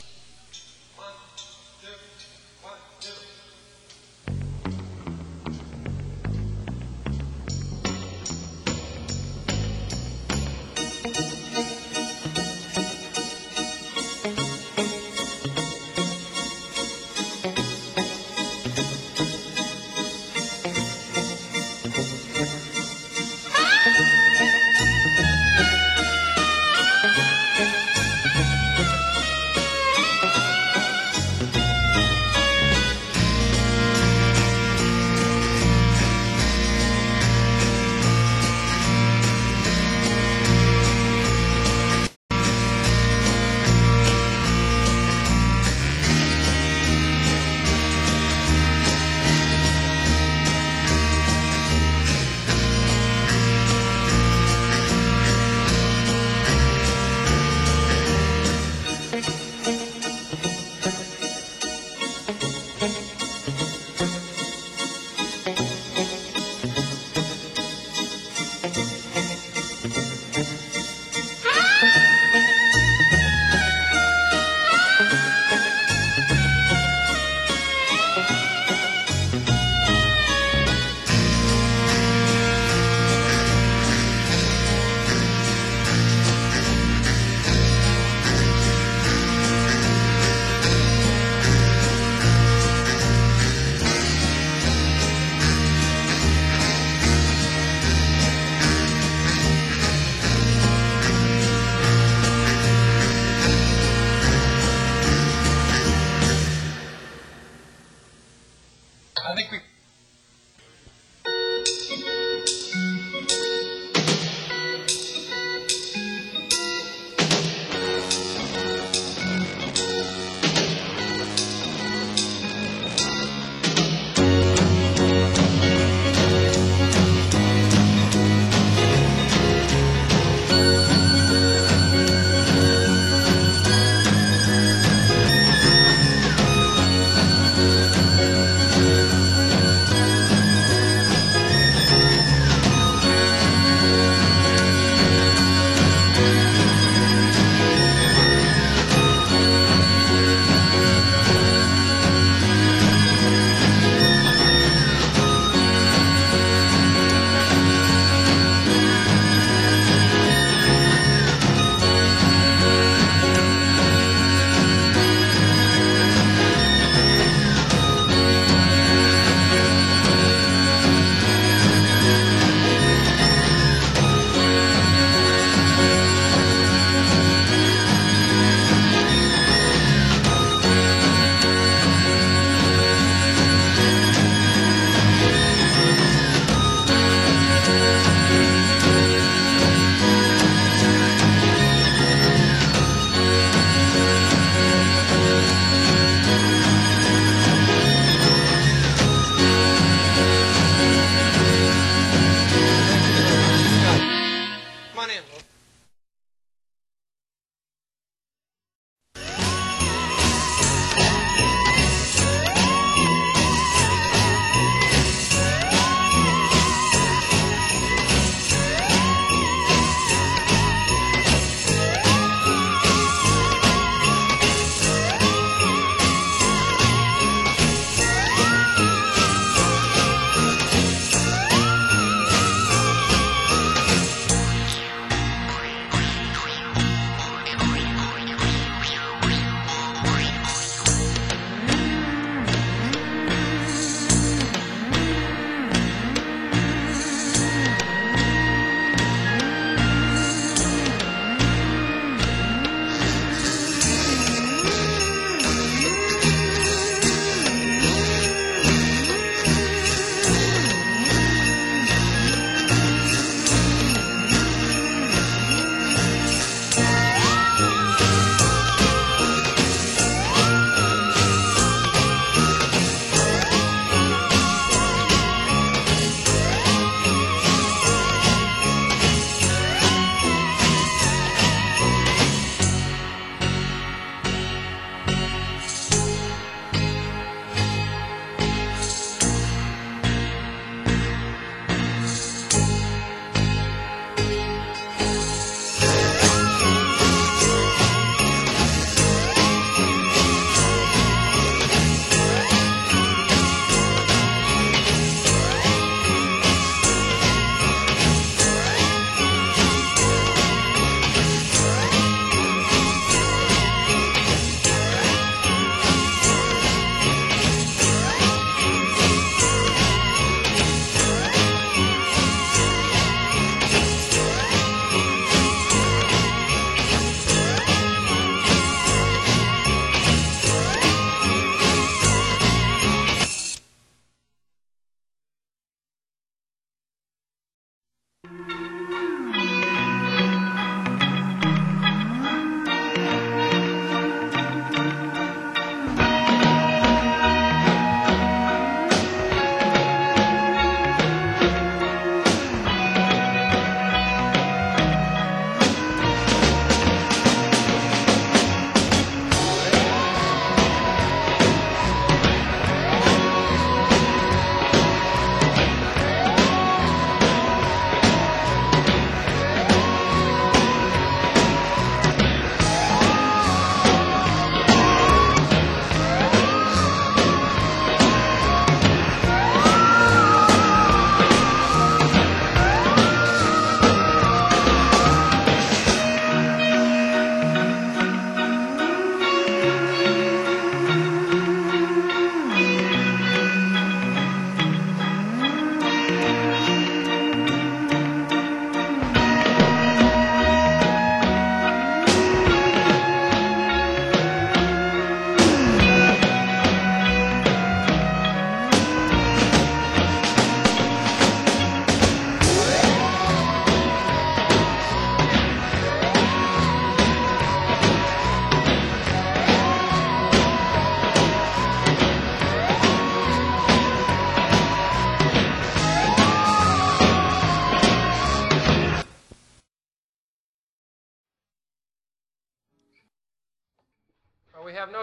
I think we.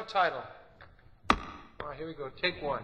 title. All right, here we go. Take one.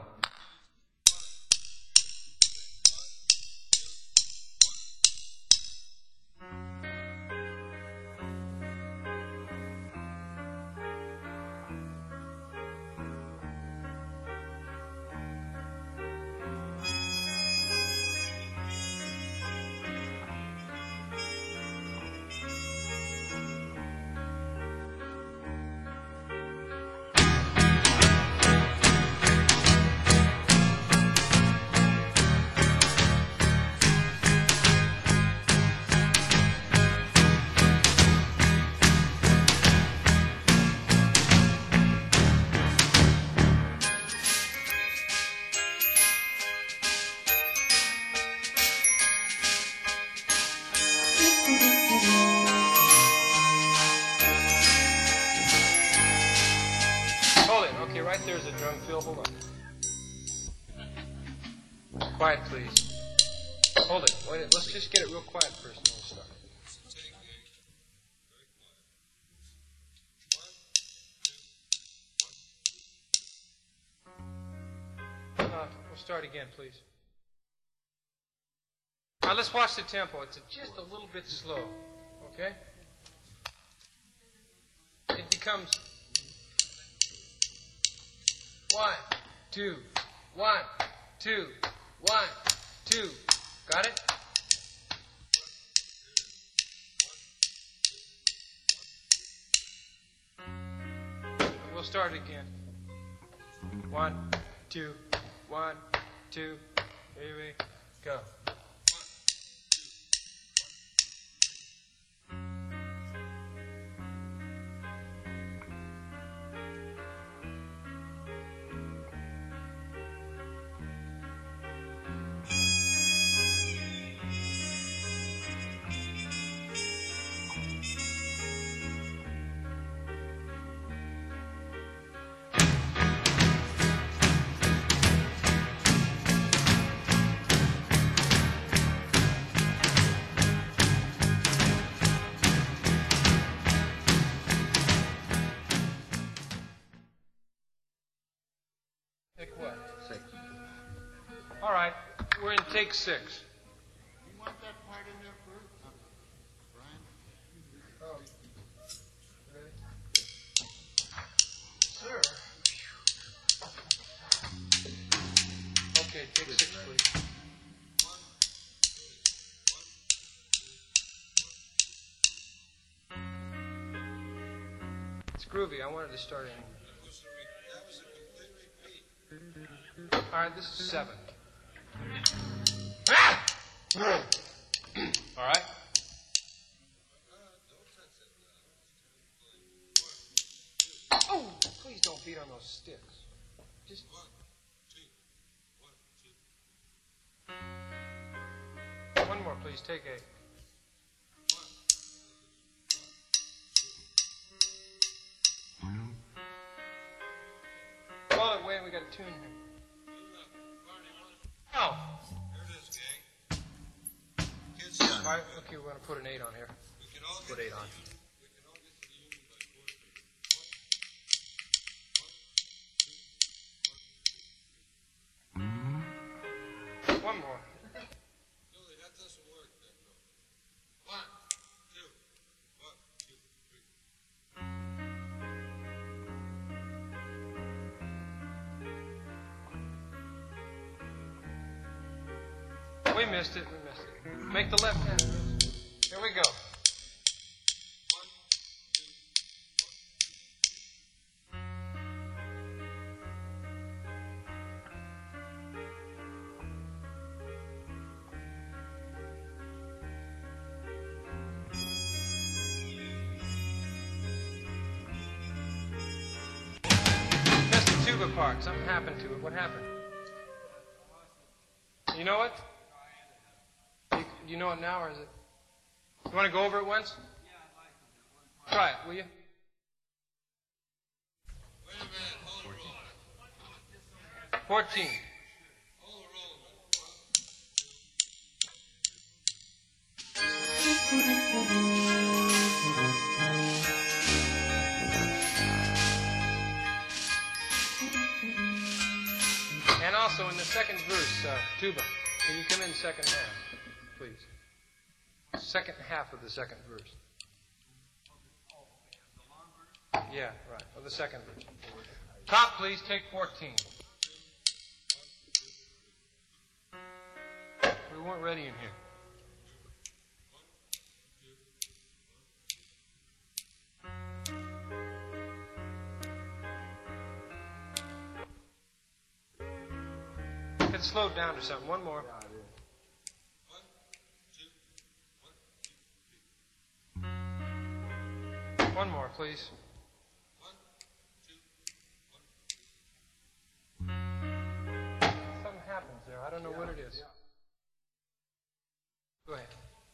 Right there's a drum fill. Hold on. Quiet, please. Hold it. Wait. Let's just get it real quiet first, and then we'll start. Uh, we'll start again, please. Now let's watch the tempo. It's just a little bit slow. Okay? It becomes. One, two, one, two, one, two. Got it? We'll start again. One, two, one, two. Here we go. Take what? Six. All right, we're in take six. You want that part in there first? Brian? Oh. Ready? Sir. Okay, take six, please. It's groovy. I wanted to start in. All right, this is seven. Ah! All right. Oh, please don't beat on those sticks. Just. One more, please. Take eight. Oh, wait, we got a tune here. Oh. There it is, gang. Kids done. All right, okay, we're going to put an eight on here. We can all Put eight on. We can all get to the union by four. One more. Billy, that doesn't work. That no. One, two, one, two, three. We missed it, we missed it. Make the left hand. Here we go. Missed the tuba part. Something happened to it. What happened? You know what? You, you know it now, or is it? You want to go over it once? Try it, will you? Wait a minute. Hold the roll. Fourteen. Hold the roll. also in the second verse, uh, tuba. Can you come in second half, please? Second half of the second verse. Yeah, right. Of the second verse. Top, please. Take fourteen. We weren't ready in here. It slowed down to something. One more. One more, please. Something happens there. I don't know what it is. Go ahead.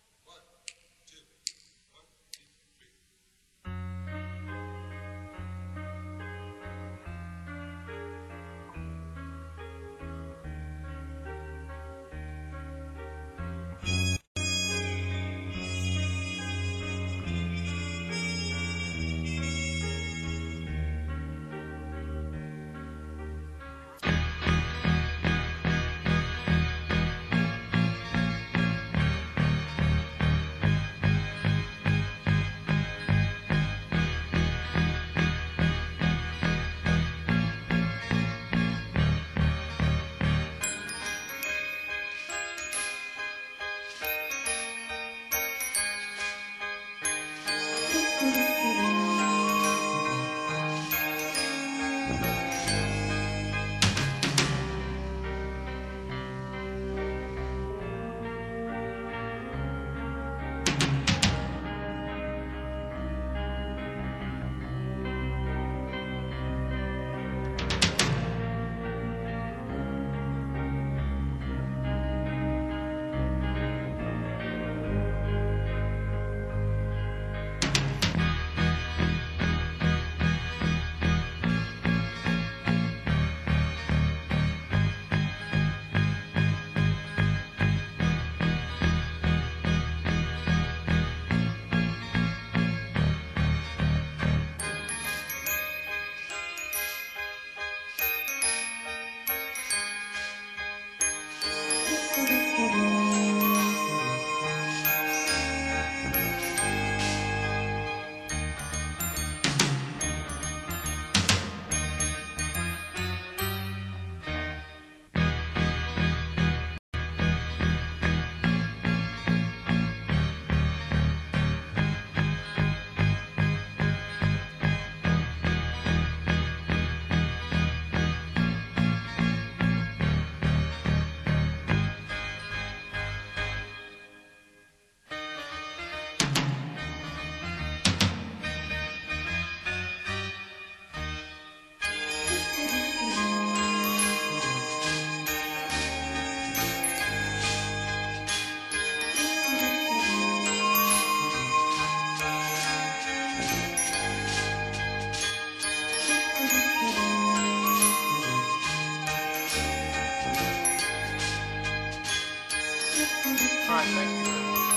All right, thank you.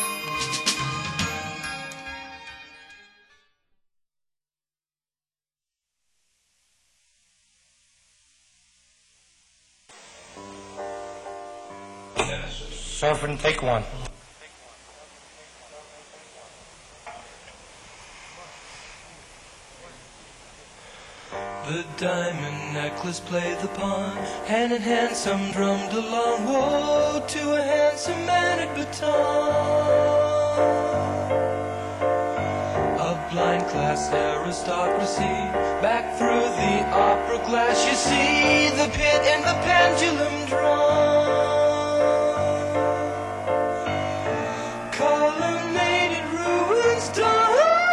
Surfing, take one. The diamond necklace played the pawn, hand in hand some drummed along. Woe to a handsome man at baton. A blind class aristocracy, back through the opera glass you see the pit and the pendulum drum. Colonnaded ruins done.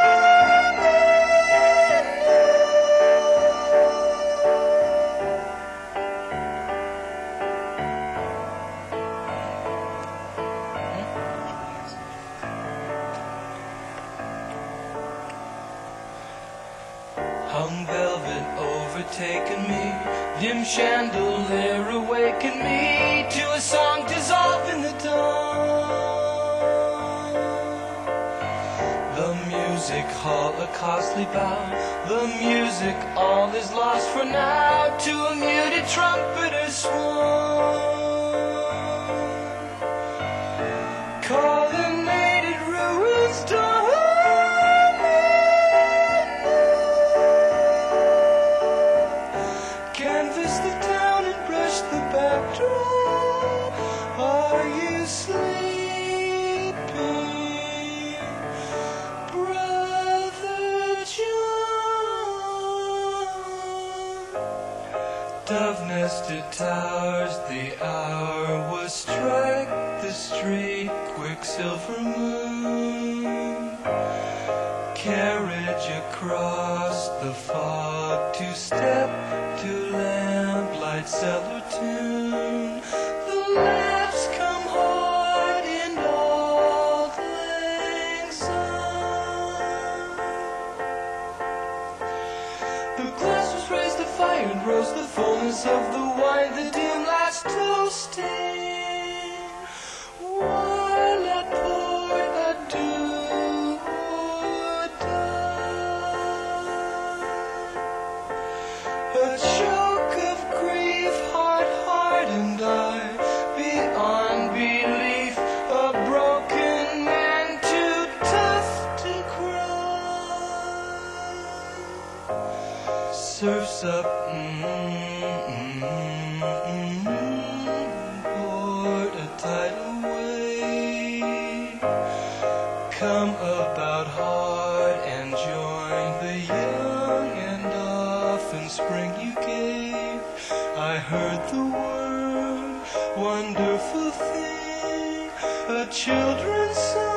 Hung velvet overtaken me, dim chandelier awakened me to a song dissolved in the dawn. The music music hall a costly bow. The music all is lost for now to a muted trumpeter's swan. Colonnaded ruins dominate. Canvas the town and brush the backdrop. Are you sleeping, Brother John? Dove-nested towers, the hour was strike the street, quicksilver moon. Carriage across the fog, two-step to lamplight cellar tune. The laughs come hard in Auld Lang Syne. The glass was raised to fire and rose the fullness of the wine, the dim lights toasting. While I poured a do or die, a choke of grief, heart hardened I, beyond belief, a broken man too tough to cry. Surfs up, mm-mm-mm, board a tidal wave. Come about hard and join the young, and often spring you gave. I heard the word, wonderful thing, a children's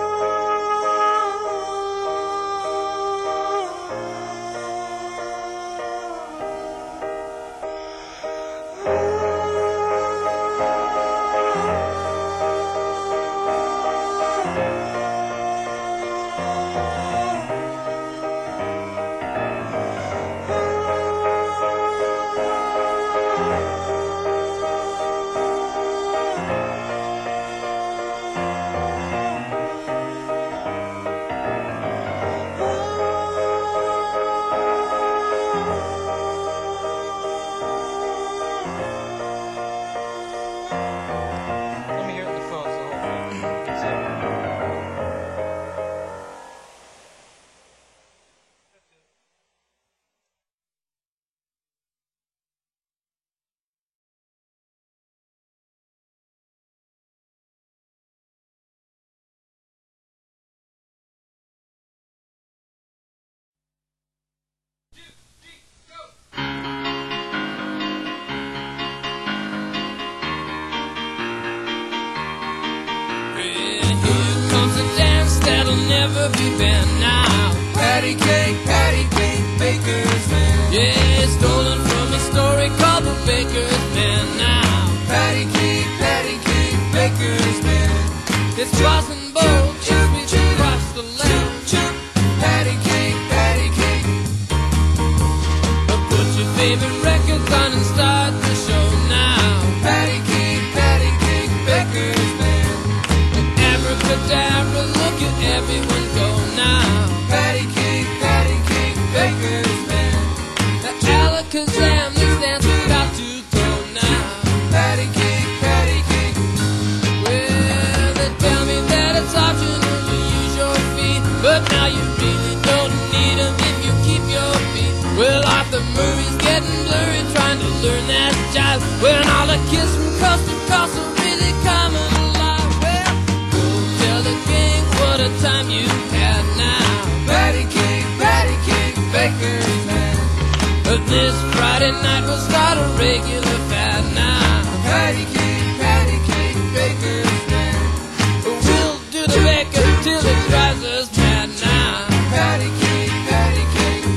Let me hear the phones, the whole thing. Here comes a dance that'll never be banned now. Patty cake, patty cake, baker's man. Yeah, stolen from a story called The Baker's Man now. Patty cake, patty cake, baker's man. It's crossing bold, choose me to cross the land. Patty cake, patty cake. Put your favorite records on and start the show now. Patty cake, patty cake, baker's man. Abracadabra, look at everyone go now. Patty cake, patty cake, baker's man. Alakazam, this dance has got to go now. Patty cake, patty cake. Well, they tell me that it's optional to use your feet, but now you really don't need them if you keep your feet. Well, Arthur Murray's getting blurry trying to learn that jive, when all the kids from coast to coast are really coming alive. Well, go tell the king what a time you had now. Patty cake, patty cake, baker's man. But this Friday night will start a regular fad now. Patty cake, patty cake, baker's man. We'll do the bacon till it drives us mad now. Patty cake, patty cake.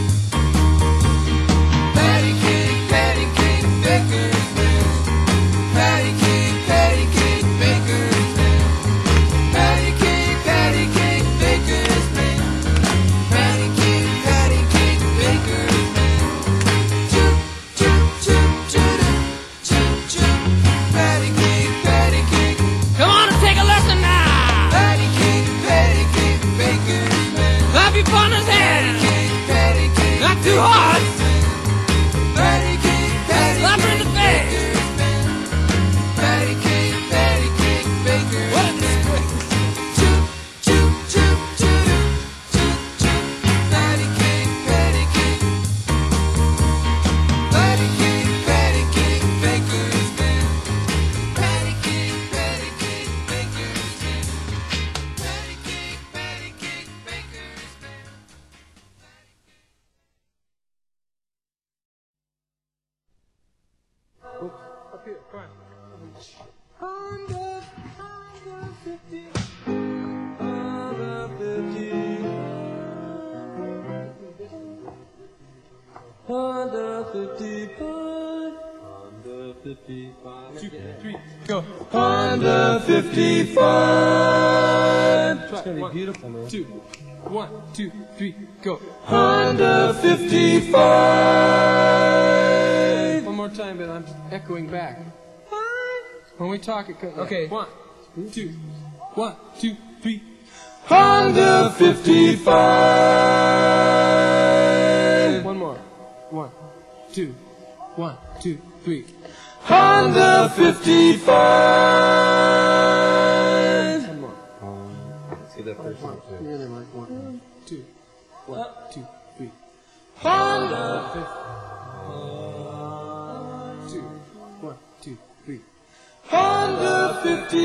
Patty cake, patty cake, baker's man. Patty cake, patty cake, baker's man. Patty cake, patty cake, baker's man. Patty cake, patty cake, baker's man. Choo, choo, choo, choo, choo. Up here, come on. Honda, Honda fifty, Honda fifty, Honda fifty-five, Honda fifty-five. Two, three, go. Honda fifty-five. It's gonna be beautiful, man. Two, one, two, three, go. Honda fifty-five. One more time, but I'm echoing back. When we talk, it comes. Okay. One, two, one, two, three. Honda fifty-five. One more. One, two, one, two, three. Honda fifty-five. One more. See that first one? Really like one, two, one, two, three. Honda fifty-five. Two, one, two, three. Honda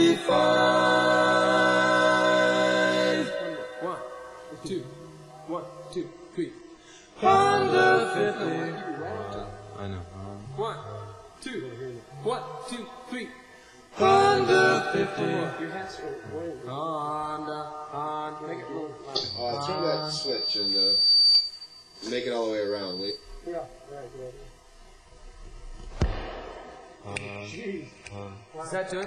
fifty-five. One, two, one, two, three. Honda fifty. I know. One, two, one, two, three. Honda fifty. Your hands are way. Honda, Honda. Make it a little louder. Uh, turn that switch and uh, make it all the way around. Wait. Yeah, right, right. Jeez. Does that do it?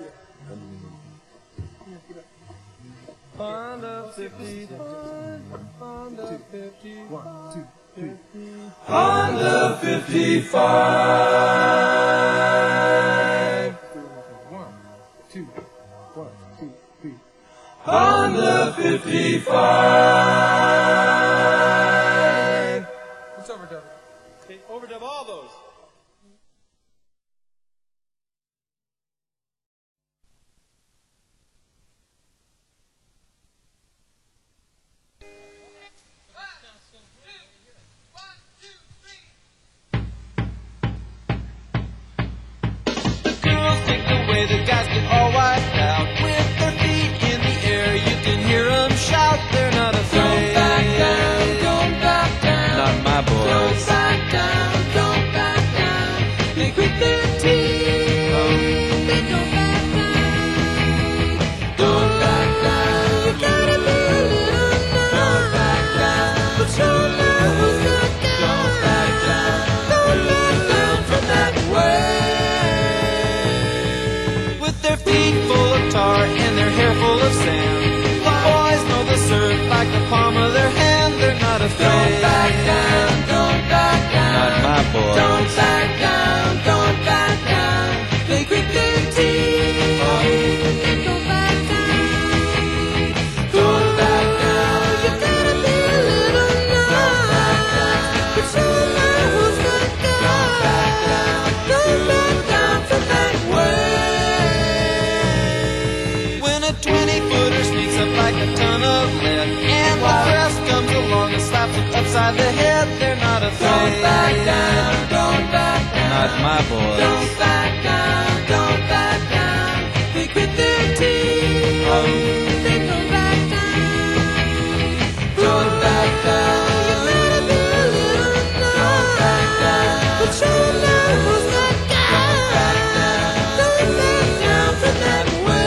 Honda fifty-five. Honda fifty. One, two, three. Honda fifty-five. One, two, one, two, three. Honda fifty-five. Let's overdub it. Okay, overdub all those. The guys get all wiped out with their feet in the air. You can hear them shout, they're not afraid. Don't back down, don't back down. Not my boys. Don't back down, don't back down. They grit their teeth. Oh. They don't back down. Don't back down. You gotta be a little numb. Don't back down. But your nerves not down. Don't back down. Don't back down from that way. Their feet full of tar and their hair full of sand. The boys know the surf like the palm of their hand. They're not afraid. Don't back down, don't back down. Not my boys. Don't back down, don't back down. They grit their teeth. Oh. They don't back down. Don't back down. You gotta be a little numb. Don't back down. But your nerves not down. Don't back down. Don't back down from that way. twenty-footer sneaks up like a ton of lead, and the press comes along and slaps them upside the head. They're not afraid. Don't back down, don't back down. Not my boys. Don't back down, don't back down. They grit their teeth. Oh. They don't back down. Don't back down. You gotta be a little numb. Don't back down. But your nerves not down. Don't back down. Don't back down from that way.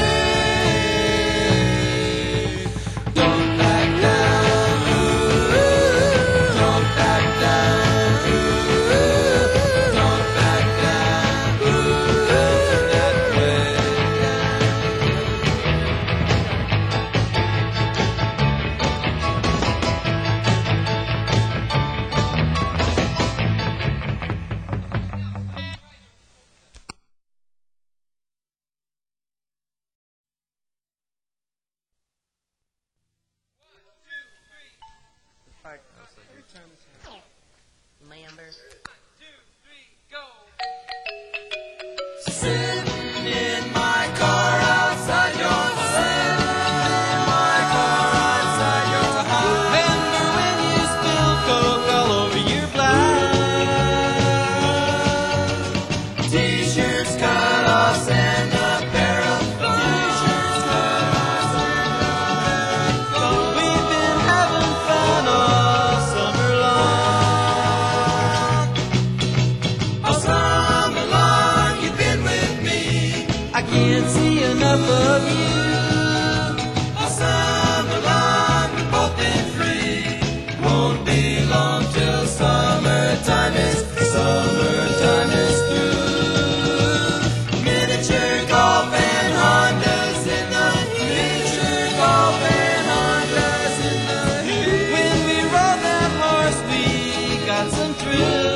Lambert. Sitting in my car outside your house. Sitting in my car outside your house. Remember when you spilled Coke all over your blouse? T-shirts, cut-offs, and apparel. T-shirts, cut-offs, and apparel. We've been having fun all summer long. All summer long. can't see enough of you. All summer long we've both been free. Won't be long till summertime is summertime is through. Miniature golf and Hondas in the miniature golf and Hondas in the when we rode that horse we got some thrill.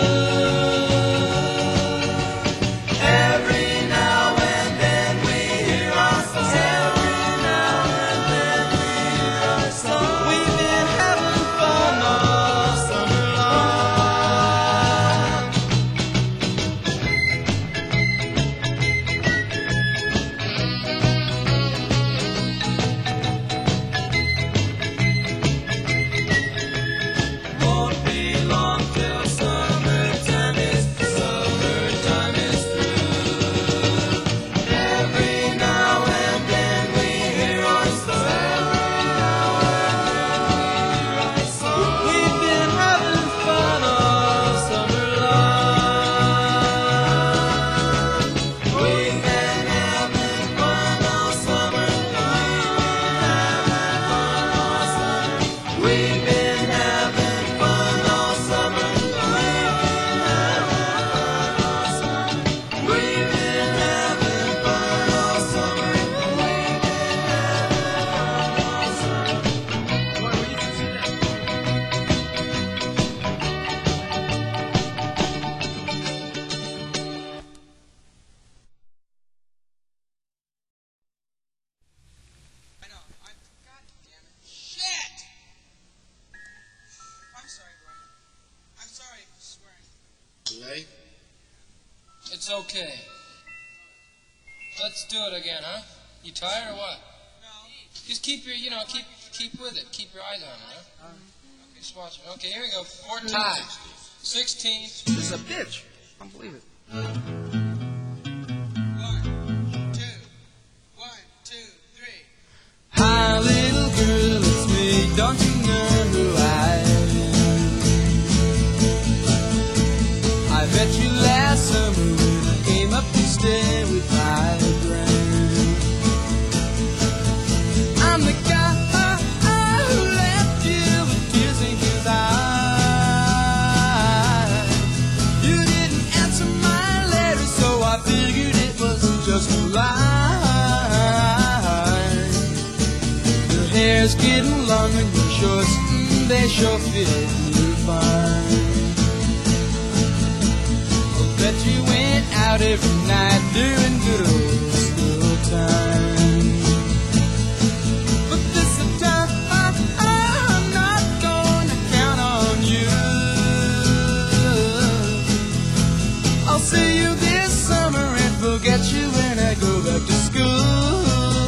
Every now and then we hear our song. Every now and then we hear our song. We've been having fun all summer long. Won't be long till summertime is summertime is through. Every now and then we hear our song. We've been having fun all summer long. We've been having fun all summer long. We've been having fun all summer long. We've been having fun all summer. We've been having fun all summer. Shit! I'm sorry, Brian. I'm sorry for swearing. Late? It's okay. Let's do it again, huh? You tired or what? No. Just keep your, you know, keep keep with it. Keep your eyes on it, huh? Okay, just watch it. Okay, here we go. Four times. Sixteen. This is a bitch. I don't believe it. One, two, one, two, three. Hi, little girl, it's me. Don't you know who I am? I met you last summer when I came up to stay with my friend. I'm the guy who left you with tears in his eyes. You didn't answer my letter, so I figured it was just a lie. Your hair's getting longer and your shorts, mm, they sure fit you fine. I'll bet you went out every night during good old school time. But this time I'm not gonna count on you. I'll see you this summer and forget you when I go back to school.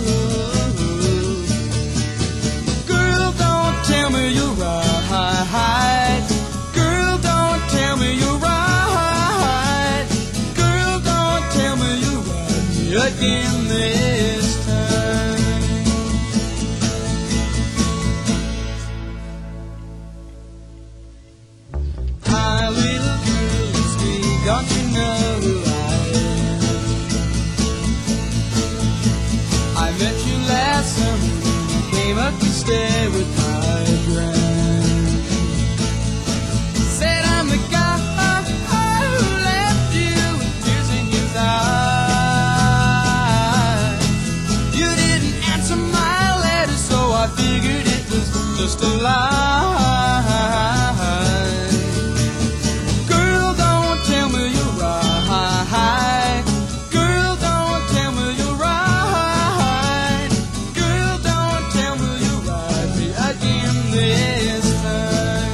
Girl, don't tell me you're right. Girl, don't tell me you're right. Girl, don't tell me you're right again this time. Hi, little girl, it's me. Don't you know who I am? I met you last summer when you came up to stay with my friend. Said I'm the guy who left you with tears in his eyes. You didn't answer my letter, so I figured it was just a lie. Girl, don't tell me you're right. Girl, don't tell me you're right. Girl, don't tell me you're right me again this time.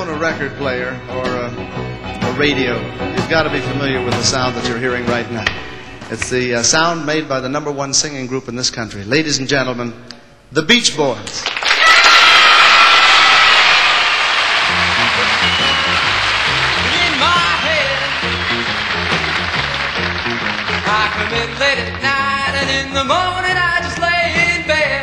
own a record player or a, a radio, you've got to be familiar with the sound that you're hearing right now. It's the uh, sound made by the number one singing group in this country. Ladies and gentlemen, the Beach Boys. I come in late at night and in the morning I just lay in bed.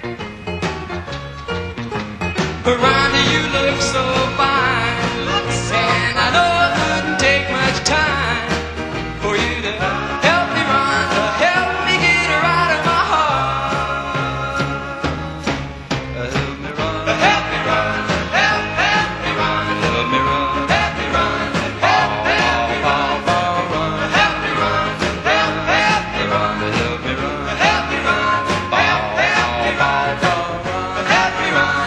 Rhonda, you look so fine, and I know it wouldn't take much time for you to help me, Rhonda, help me get her out of my heart. Help me, Rhonda, help me, Rhonda, help, help me, Rhonda, help me, Rhonda, help me, Rhonda, help, help me, Rhonda, help me, Rhonda, help, help me, Rhonda, help me, Rhonda, help me, Rhonda, help, help me, Rhonda, help me, Rhonda.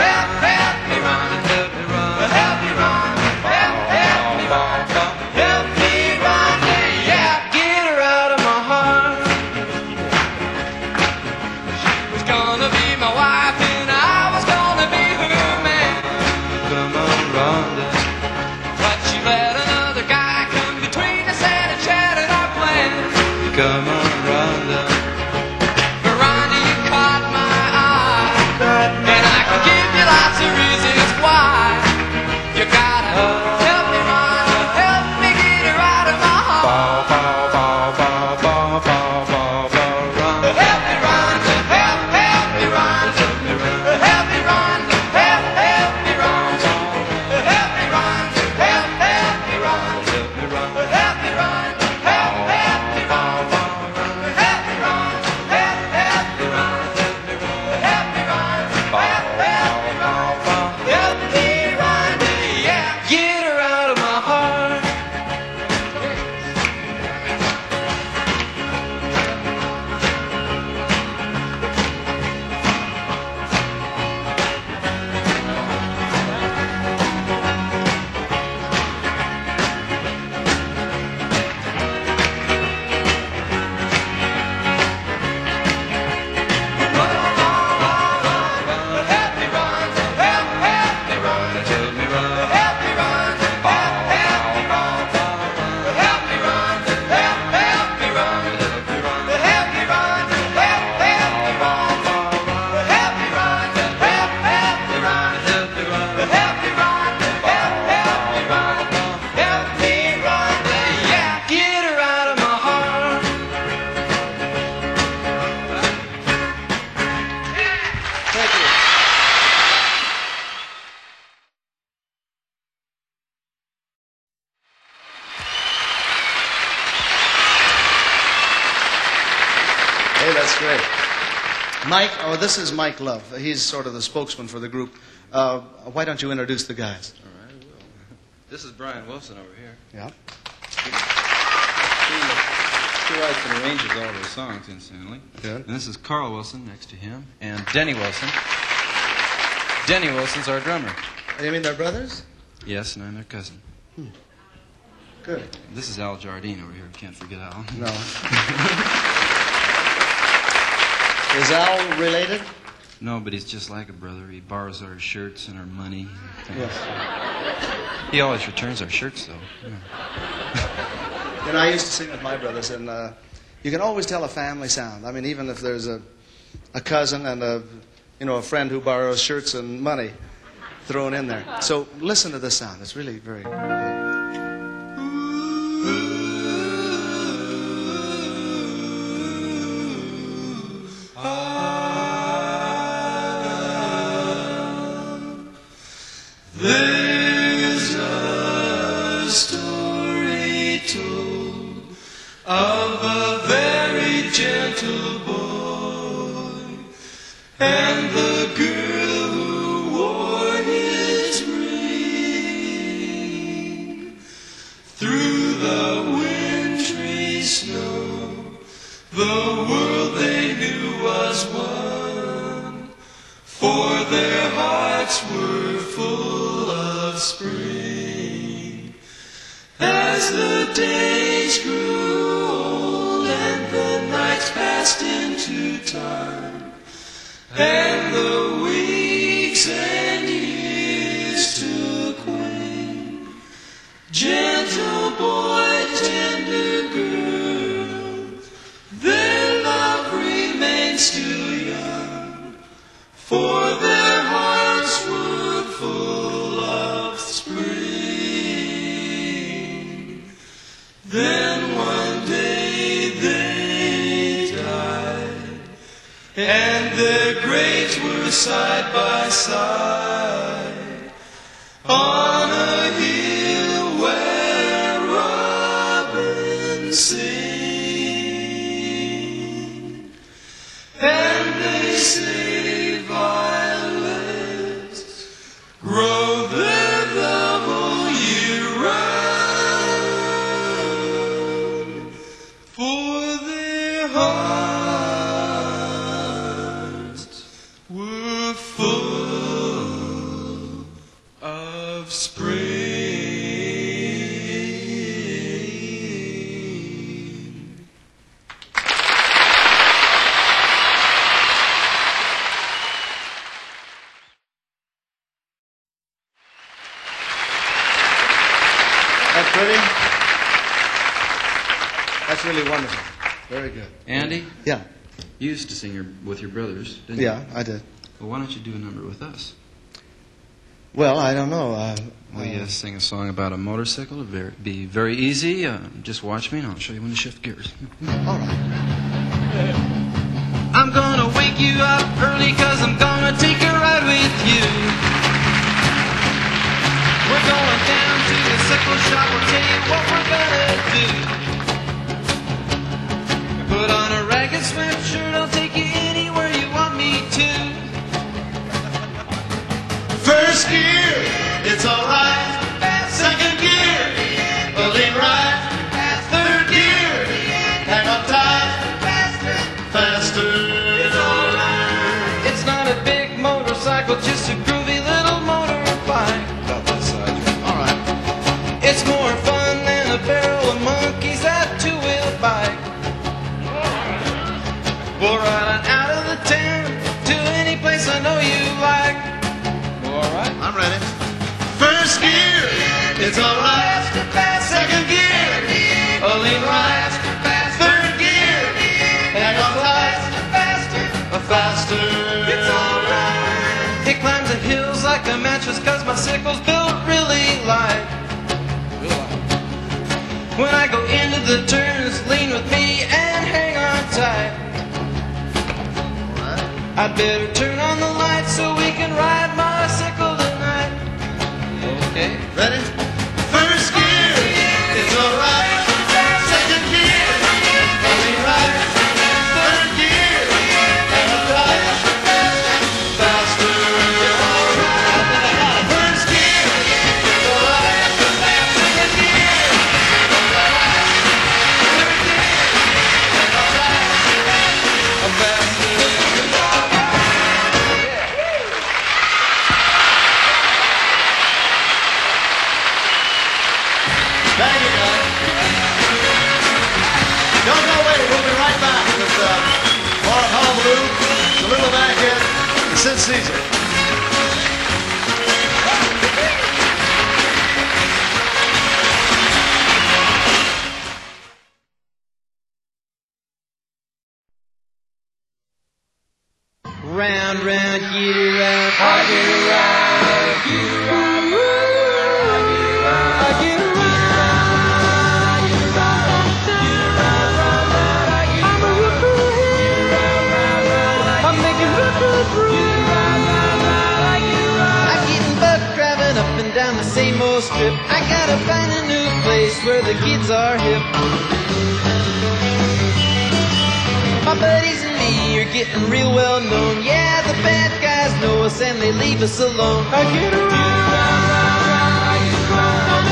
Come on, Rhonda. Rhonda, you caught my eye, and I can give you lots of reasons why. You gotta help me, Rhonda, help me get her out of my heart. Help me, Rhonda, help, help me, Rhonda. Help me, Rhonda, help, help me, Rhonda. Help me, Rhonda, help, help me, Rhonda. Help me, Rhonda, help me, Rhonda. Hey, that's great. Mike, oh, this is Mike Love. He's sort of the spokesman for the group. Uh, why don't you introduce the guys? All right, I will. This is Brian Wilson over here. Yeah. He, he writes and arranges all their songs, incidentally. Good. And this is Carl Wilson next to him, and Denny Wilson. Denny Wilson's our drummer. You mean they're brothers? Yes, and I'm their cousin. Hmm. Good. This is Al Jardine over here. Can't forget Al. No. Is Al related? No, but he's just like a brother. He borrows our shirts and our money. And Yes. He always returns our shirts, though. Yeah. You know, I used to sing with my brothers, and uh, you can always tell a family sound. I mean, even if there's a, a cousin and a, you know, a friend who borrows shirts and money thrown in there. So listen to this sound. It's really very good. There's a story told of a very gentle boy and the girl who wore his ring. Through the wintry snow, the world they knew was one, for their hearts were full of spring. As the days grew old and the nights passed into time, and the weeks and years took Gentle boy, tender girl, their love remains too young, for their hearts were full of spring. Then one day they died, and their graves were side by side on a hill where robins sing. And they say violets grow their love all year round, for their hearts were full of spring. That pretty? That's really wonderful. Very good. Andy? Yeah. You used to sing your, with your brothers, didn't Yeah, you? I did. Well, why don't you do a number with us? Well, I don't know. Uh, We uh, uh, sing a song about a motorcycle. It'll very, be very easy. Uh, just watch me and I'll show you when to shift gears. All right. I'm gonna wake you up early, cause I'm gonna take a ride with you. We're going down to the sickle shop, we'll tell you what we're gonna do. Put on a ragged sweatshirt, I'll take you anywhere you want me to. First gear, it's alright. Second gear, a lean right. Third gear, hang on tight. Faster. It's alright. It's not a big motorcycle, just a groovy little motorbike. Alright. It's more fun than a barrel of monkeys, that two-wheel bike. We'll ride on out of the town to any place I know you like. Alright. I'm ready. First gear, it's alright. Second gear, a lean right. Third gear, hang on tight. Faster. It's alright. It climbs the hills like a mattress, cause my sickle's built really light. When I go into the turns, lean with me and hang on tight. I'd better turn on the lights so we can ride my sickle tonight. Okay. Ready? First gear, it's alright. Second gear, a lean right. Third gear, hang on tight. Faster. First gear, it's alright. Second gear, third gear, hang on tight. Faster. Thank you, guys. Don't go away. We'll be right back with uh, more Hullabaloo, the Little Baghead, and Sid Caesar. Round, round, get around, I get around, get around, I get around, I'm a whippoorwill, I'm making whippoorwill, I'm getting buck driving up and down the same old strip. I gotta find a new place where the kids are hip. My buddies and me are getting real well known. Yeah, the bad guys know us and they leave us alone. I get around, I get around, I'm a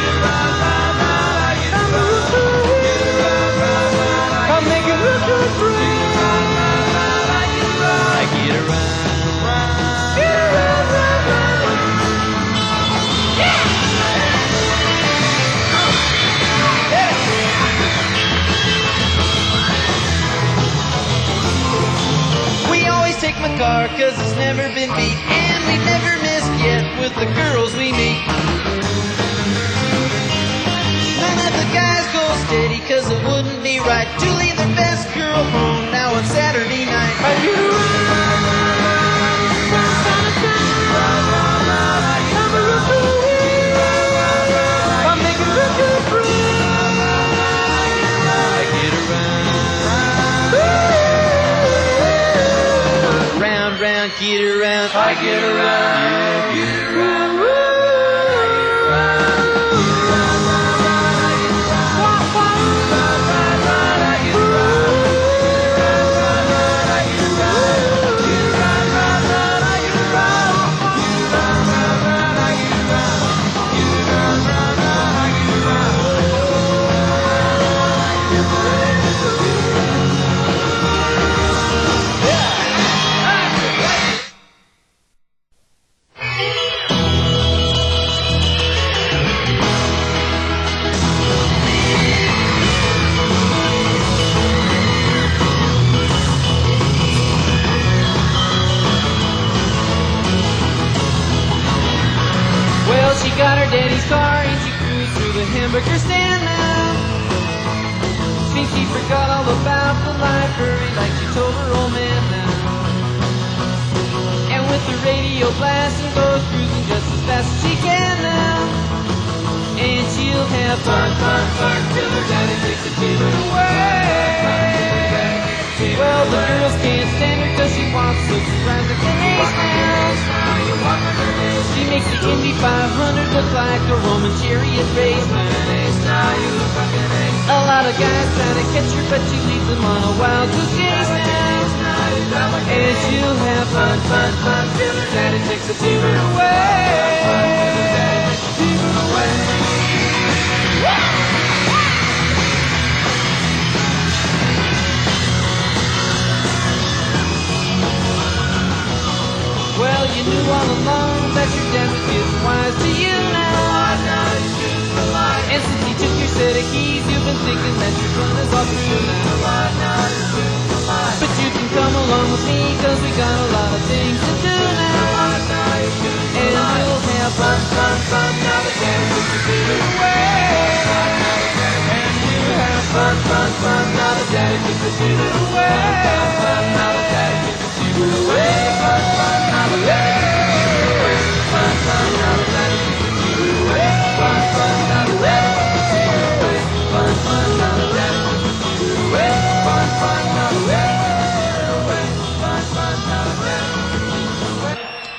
I'm making I get around, get around, we always take my car cause it's never been beat, and we've never missed yet with the girls we meet. get around, get around. Well, she got her daddy's car and she cruised through the hamburger stand now. Think she forgot all about the library like she told her old man now. And with the radio blasting goes cruising just as fast as she can now. And she'll have fun, fun, fun till her daddy takes the demon away. Well, the girls can't stand her cause she walks so she rides like an ace now. She makes the Indy five hundred look like a Roman chariot race now. A lot of guys try to catch her, but she leads them on a wild goose chase now. And she'll have fun, fun, fun till her daddy takes the demon away. Demon away. Well, you knew all along that your dad was getting wise to you now. And since he took your set of keys, you've been thinking that your fun is all through now. But you can come along with me, cause we got a lot of things to do now. And we'll have fun, fun, fun, now the dad took the demon away. And we'll have fun, fun, fun, now the daddy took the demon away. Fun, now the daddy took the demon away. Fun, fun, now the daddy took the demon away. Fun, fun, now the daddy took the demon away. Fun, fun, now the daddy took the demon away. Fun, fun, now the daddy took the demon away. Fun, fun, now the daddy took the demon away. Fun, fun, now the daddy took the demon away.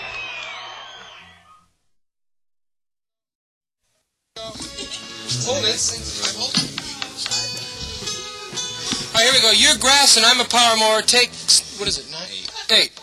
Hold it. Hold it. All right, here we go. You're grass and I'm a power mower. Take, what is it, nine? Eight.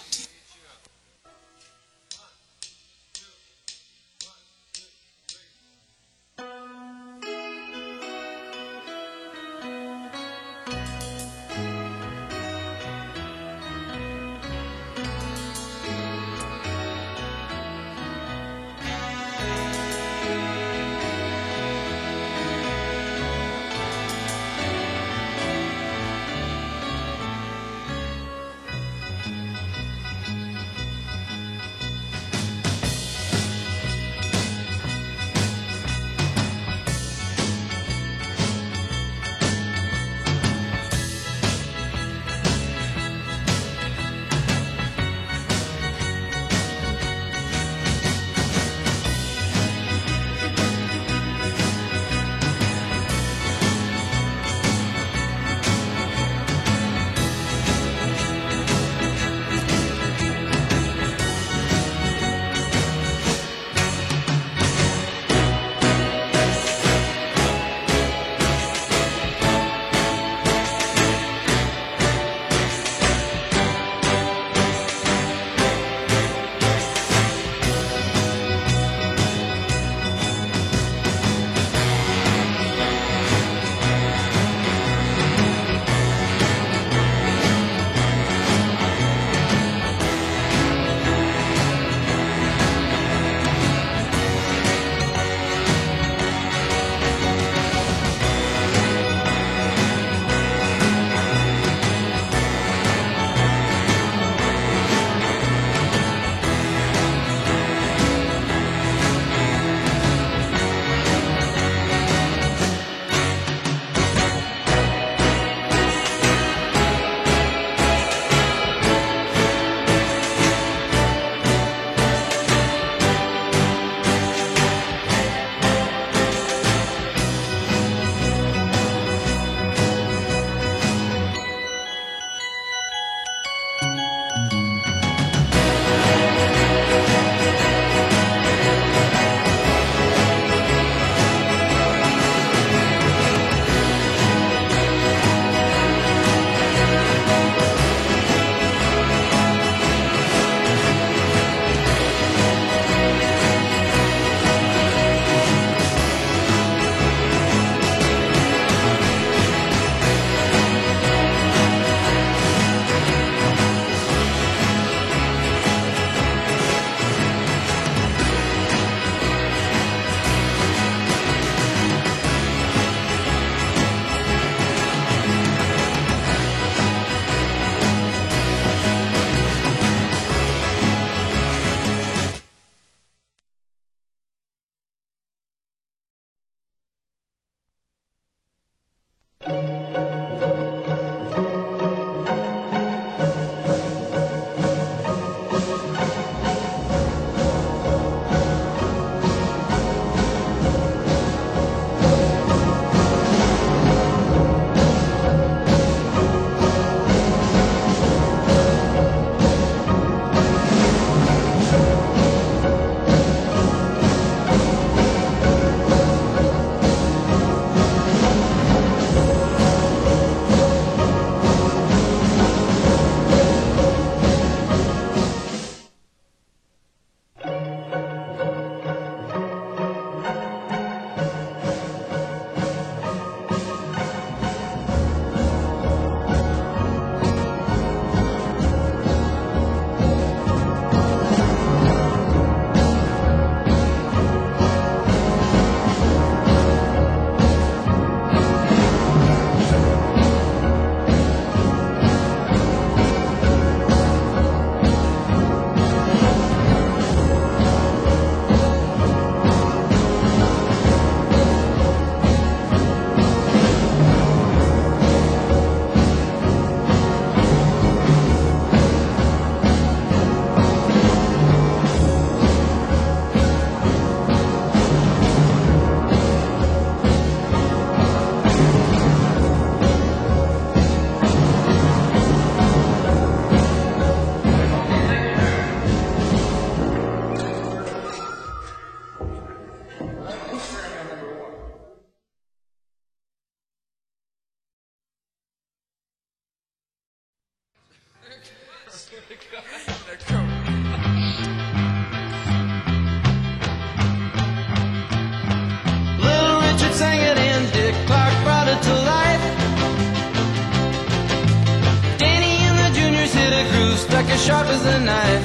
as sharp as a knife.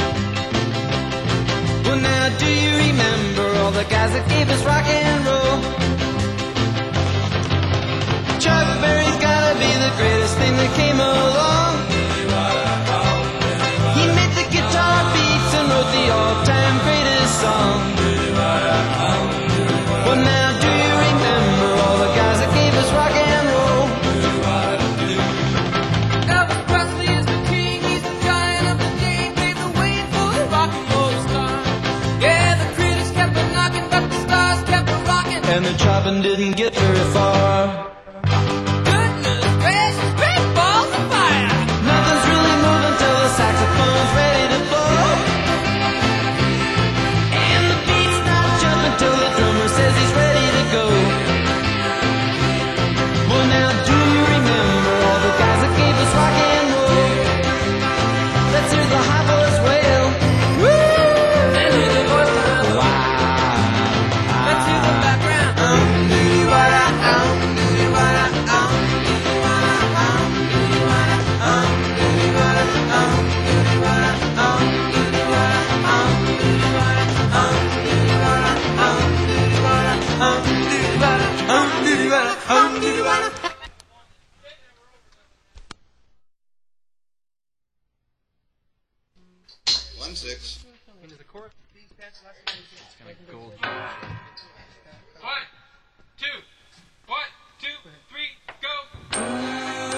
Well, now do you remember all the guys that gave us rock and roll? Chuck Berry's gotta be the greatest thing that came along. He made the guitar beats and wrote the all-time greatest song. Well, now do you remember all the guys that gave us rock and roll? Elvis Presley is the king, he's the giant of the game, paved the way for the rock and roll star. Yeah, the critics kept on knocking, but the stars kept on rocking, and the chopping didn't get very far. Goodness gracious, great balls of fire! Nothing's really moving till the saxophone's ready to blow, and the beat's not jumping till the drummer says he's ready to go. Well, now do you remember all the guys that gave us rock and roll? Let's hear the high boys wail. Woo! And hear the voice of wow. Let's hear the background. Um, doo wada, um, doo wada, um, doo wada, um, doo wada, um, doo wada, um, doo wada, um, doo wada, um, doo wada, um, doo wada, um, doo wada, um, doo wada, um, doo wada, um, doo wada. One six. Into the court. Gold. One, two, one, two, three, go.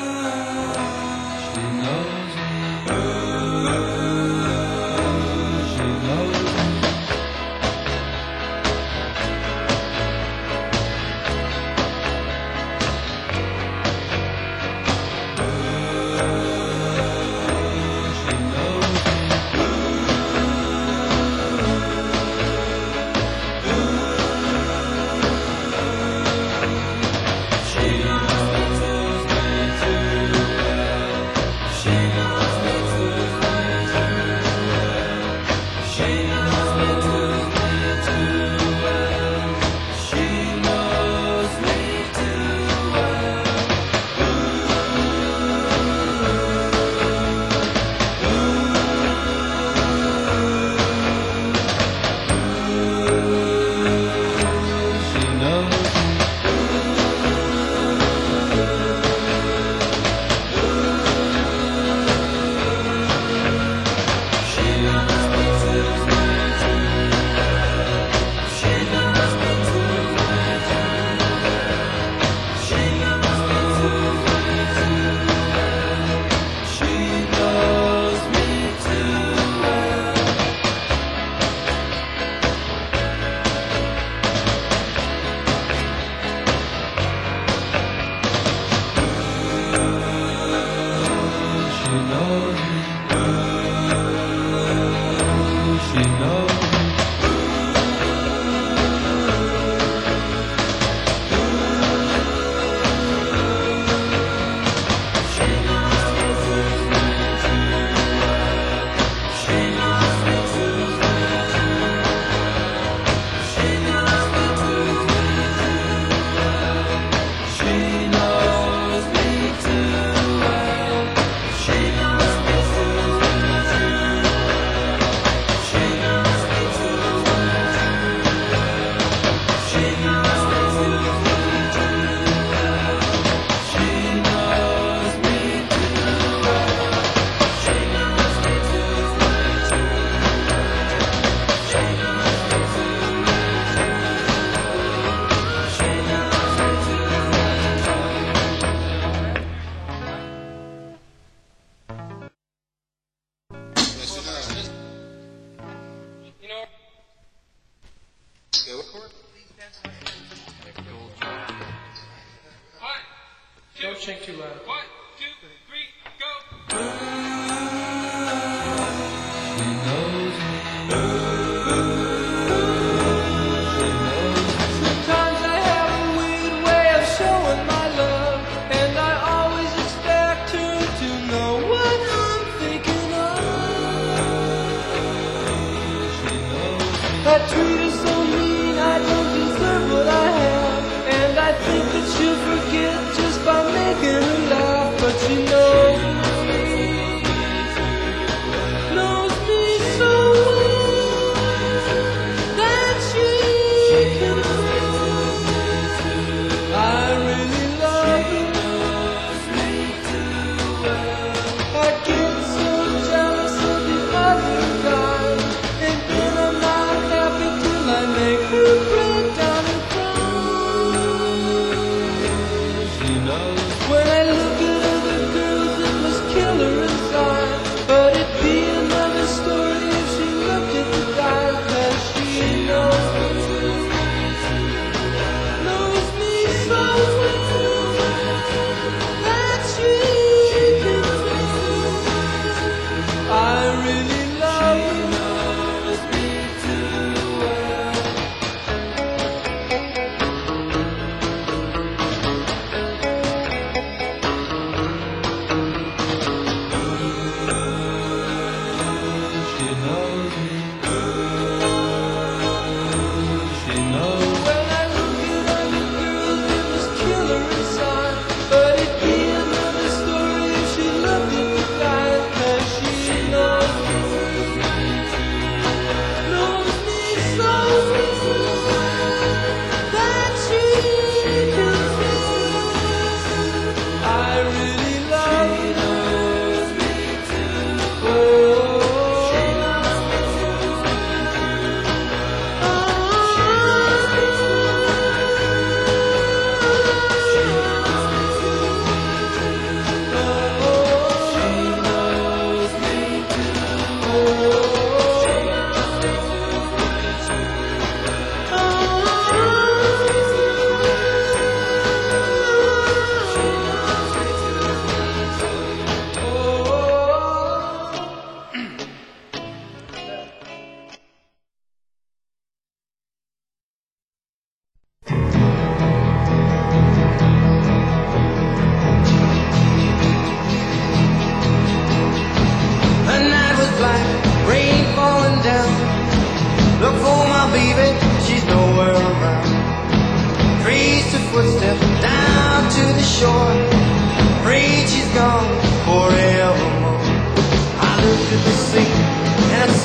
Don't shake too loud. One, two, three, go. Sometimes I have a weird way of showing my love, and I always expect her to know what I'm thinking of. I treat her so mean, I don't deserve what I have, and I think that she'll forget just by making her laugh.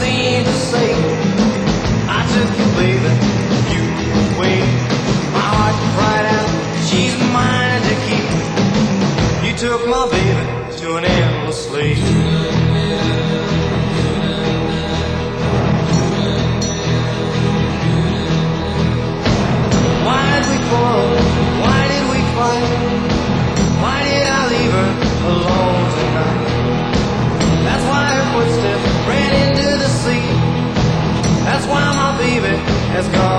seem to say, I took you, baby, you away. My heart cried out, she's mine to keep. You took my baby to an endless sleep. Why did we quarrel? Why did we fight? Why did I leave her alone tonight? That's why her footsteps ran into the sea. That's why my baby has gone.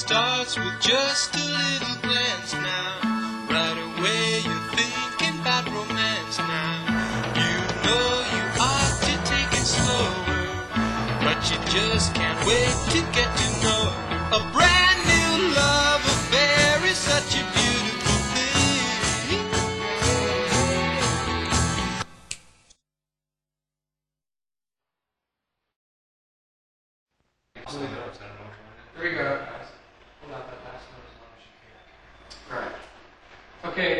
starts with just a little glance now. Right away you're thinking about romance now. You know you ought to take it slower, but you just can't wait to get to know her. A brand new love affair is such a beautiful thing. Here we go. Hold out that last note as long as you can. Right. Okay.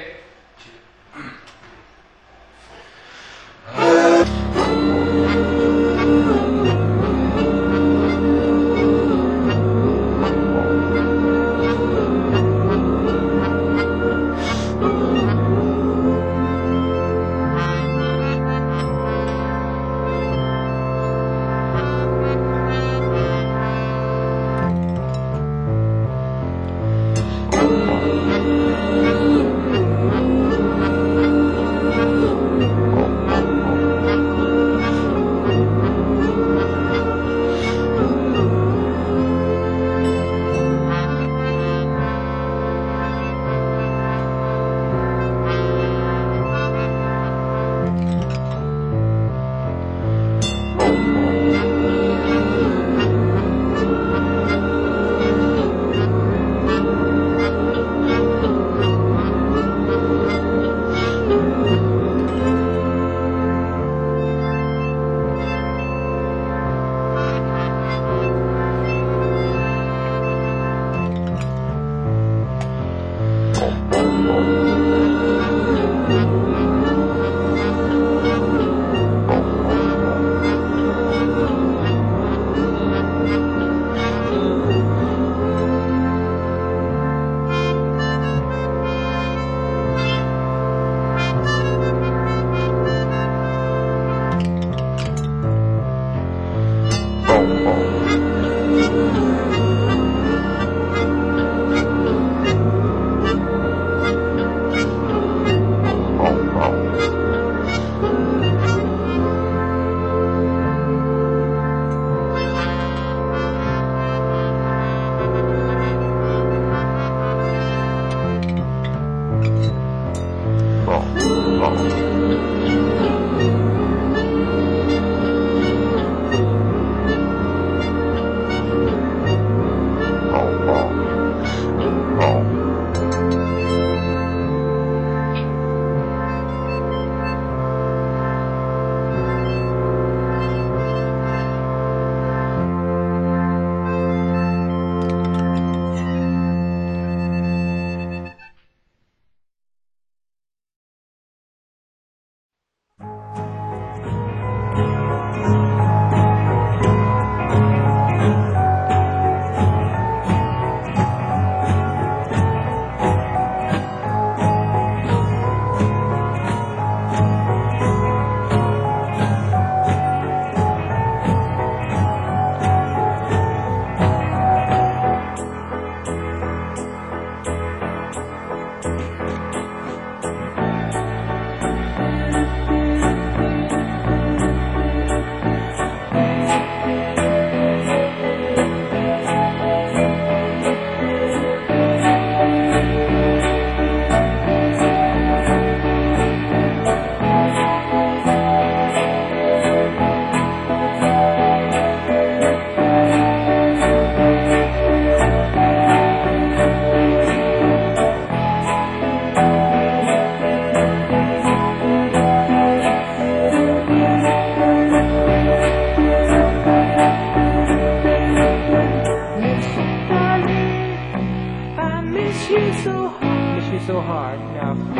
So hard. Now, come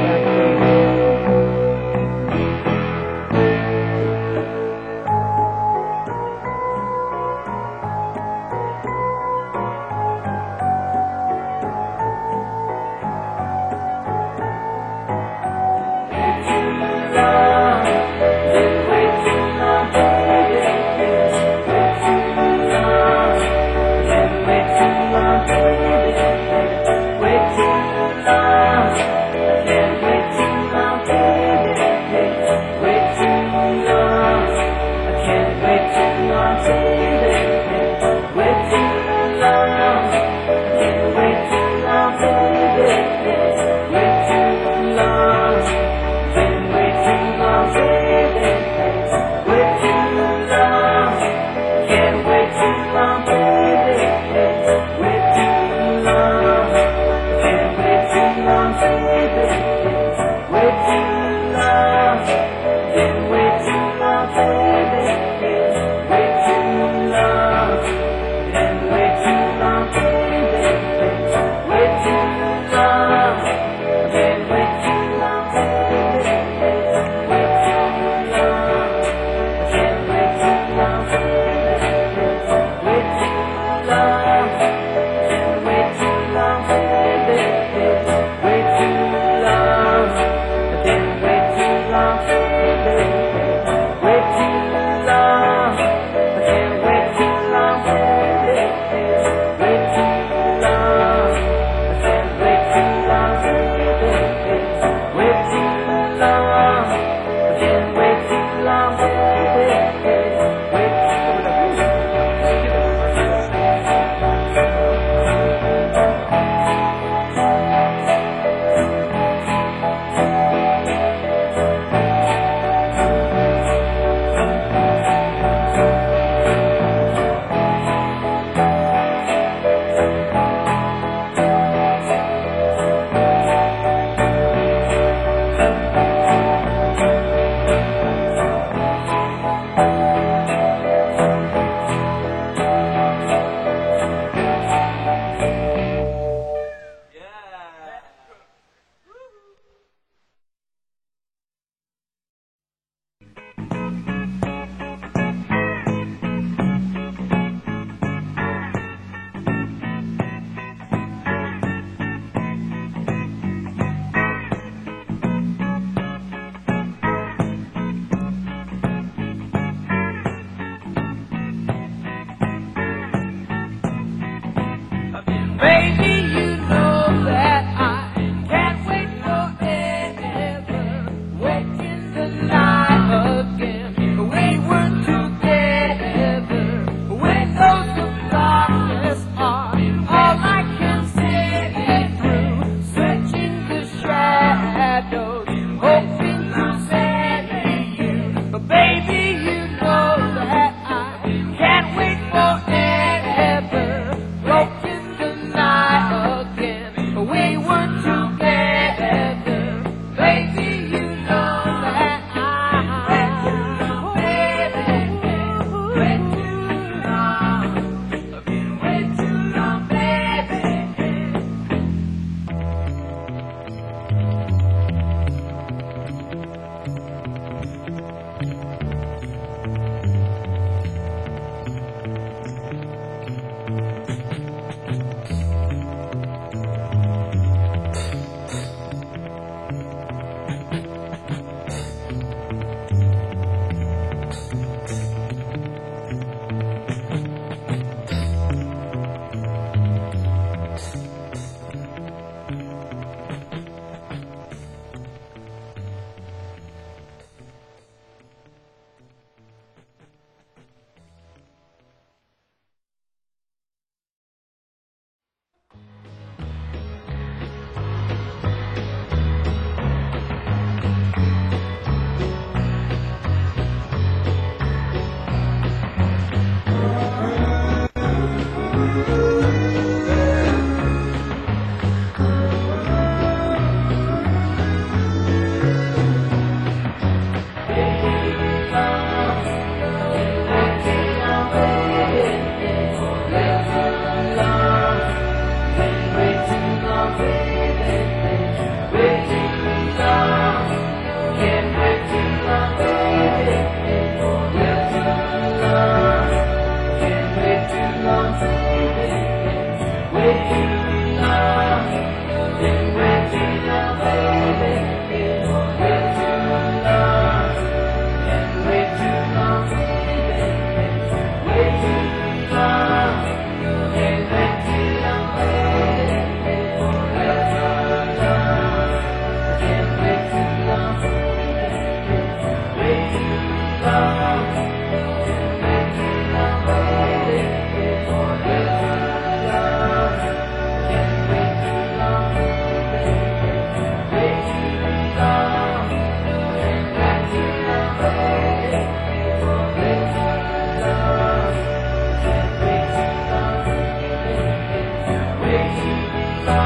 back. Wait too long.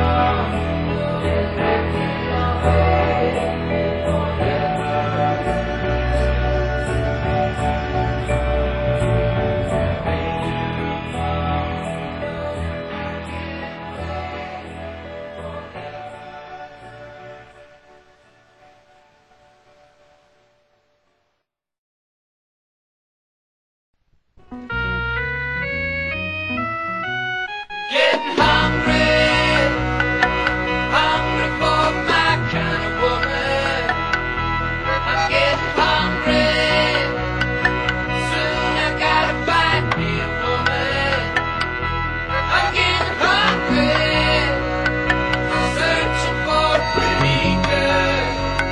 Getting hungry, hungry for my kind of woman. I'm getting hungry, soon I gotta find me a woman. I'm getting hungry, searching for a pretty girl.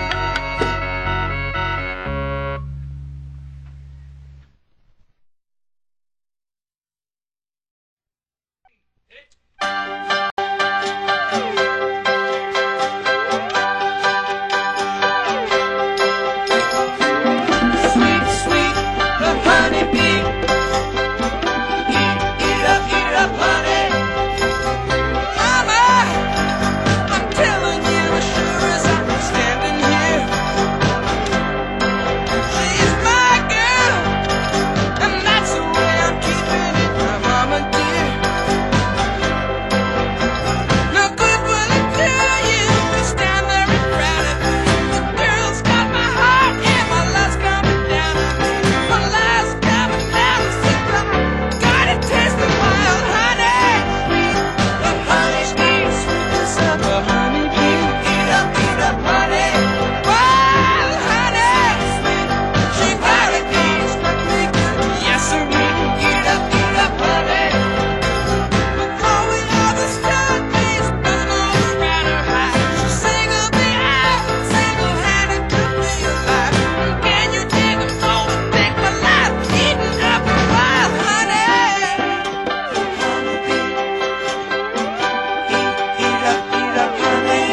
Sweet, sweet, the honeybee. Eat, eat up, eat up, honey. Mama, I'm telling you as sure as I'm standing here, she's my girl, and that's the way I'm keeping it, my mama dear. No good will it do you to stand there and frown at me. The girl's got my heart and my love's coming down on me. My love's coming down to see my gotta taste the wild honey. The honey bee, sweetness of the honey bee. Eat up, eat up, honey. Wild honey, sweet. She gotta be struck me good. Yes, sir, me. Eat up, eat up, honey. Growing all the strawberries, buzzing all around her high. She singled me out, single-handed took me alive. Can you dig a hole and take my life? Eating up a wild honey. Honeybee, eat, eat up, eat up, honey.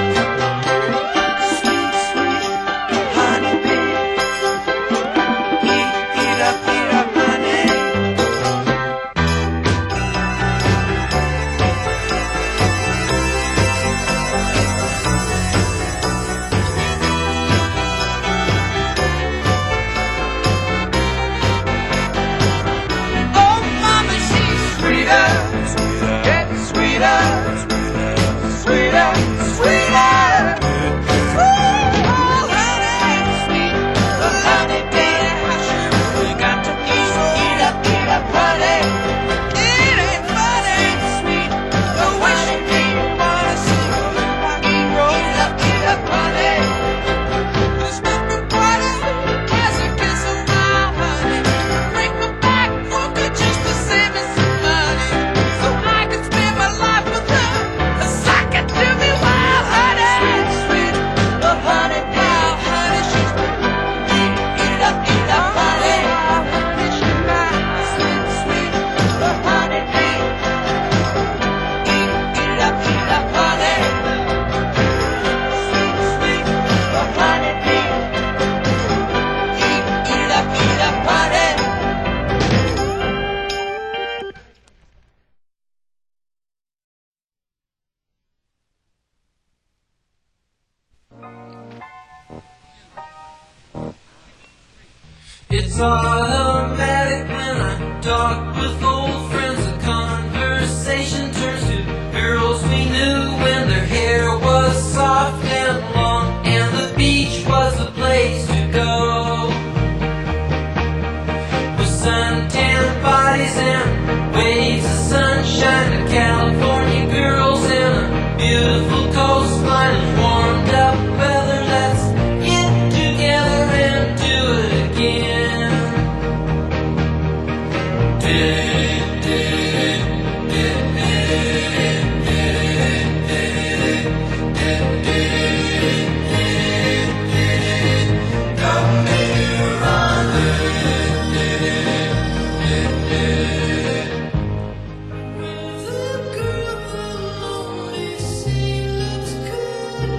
Sweet, sweet honeybee, eat, eat up, eat up, honey. Oh, mama, she's sweeter, getting sweeter, sweeter, sweeter. Sweet, oh, honey, sweet, the honey bee. I sure really got to eat, eat up, eat up, honey. It ain't funny, sweet, the way she made me wanna see her in my roll. Eat up, eat up, honey. There's nothing quite as sweet as a kiss of wild honey. Break my back, woke her just to save me some money, so I could spend my life with her, as I could do me wild honey. Sweet, sweet, the honey bee. Wild honey, she's eat, eat up, eat up, honey. Wild honey, she's nice. Sweet, sweet, the honey bee. Eat, eat up, eat up, honey. Sweet, sweet, the honey bee. Eat, eat up, eat up, honey. It's automatic when I talk with old friends. The conversation turns to girls we knew when their hair was soft and long, and the beach was the place to go. With suntan bodies and waves of sunshine, the California girls and a beautiful coastline and warmed up weather. Let's get together and do it again. The girl along the sea looks good.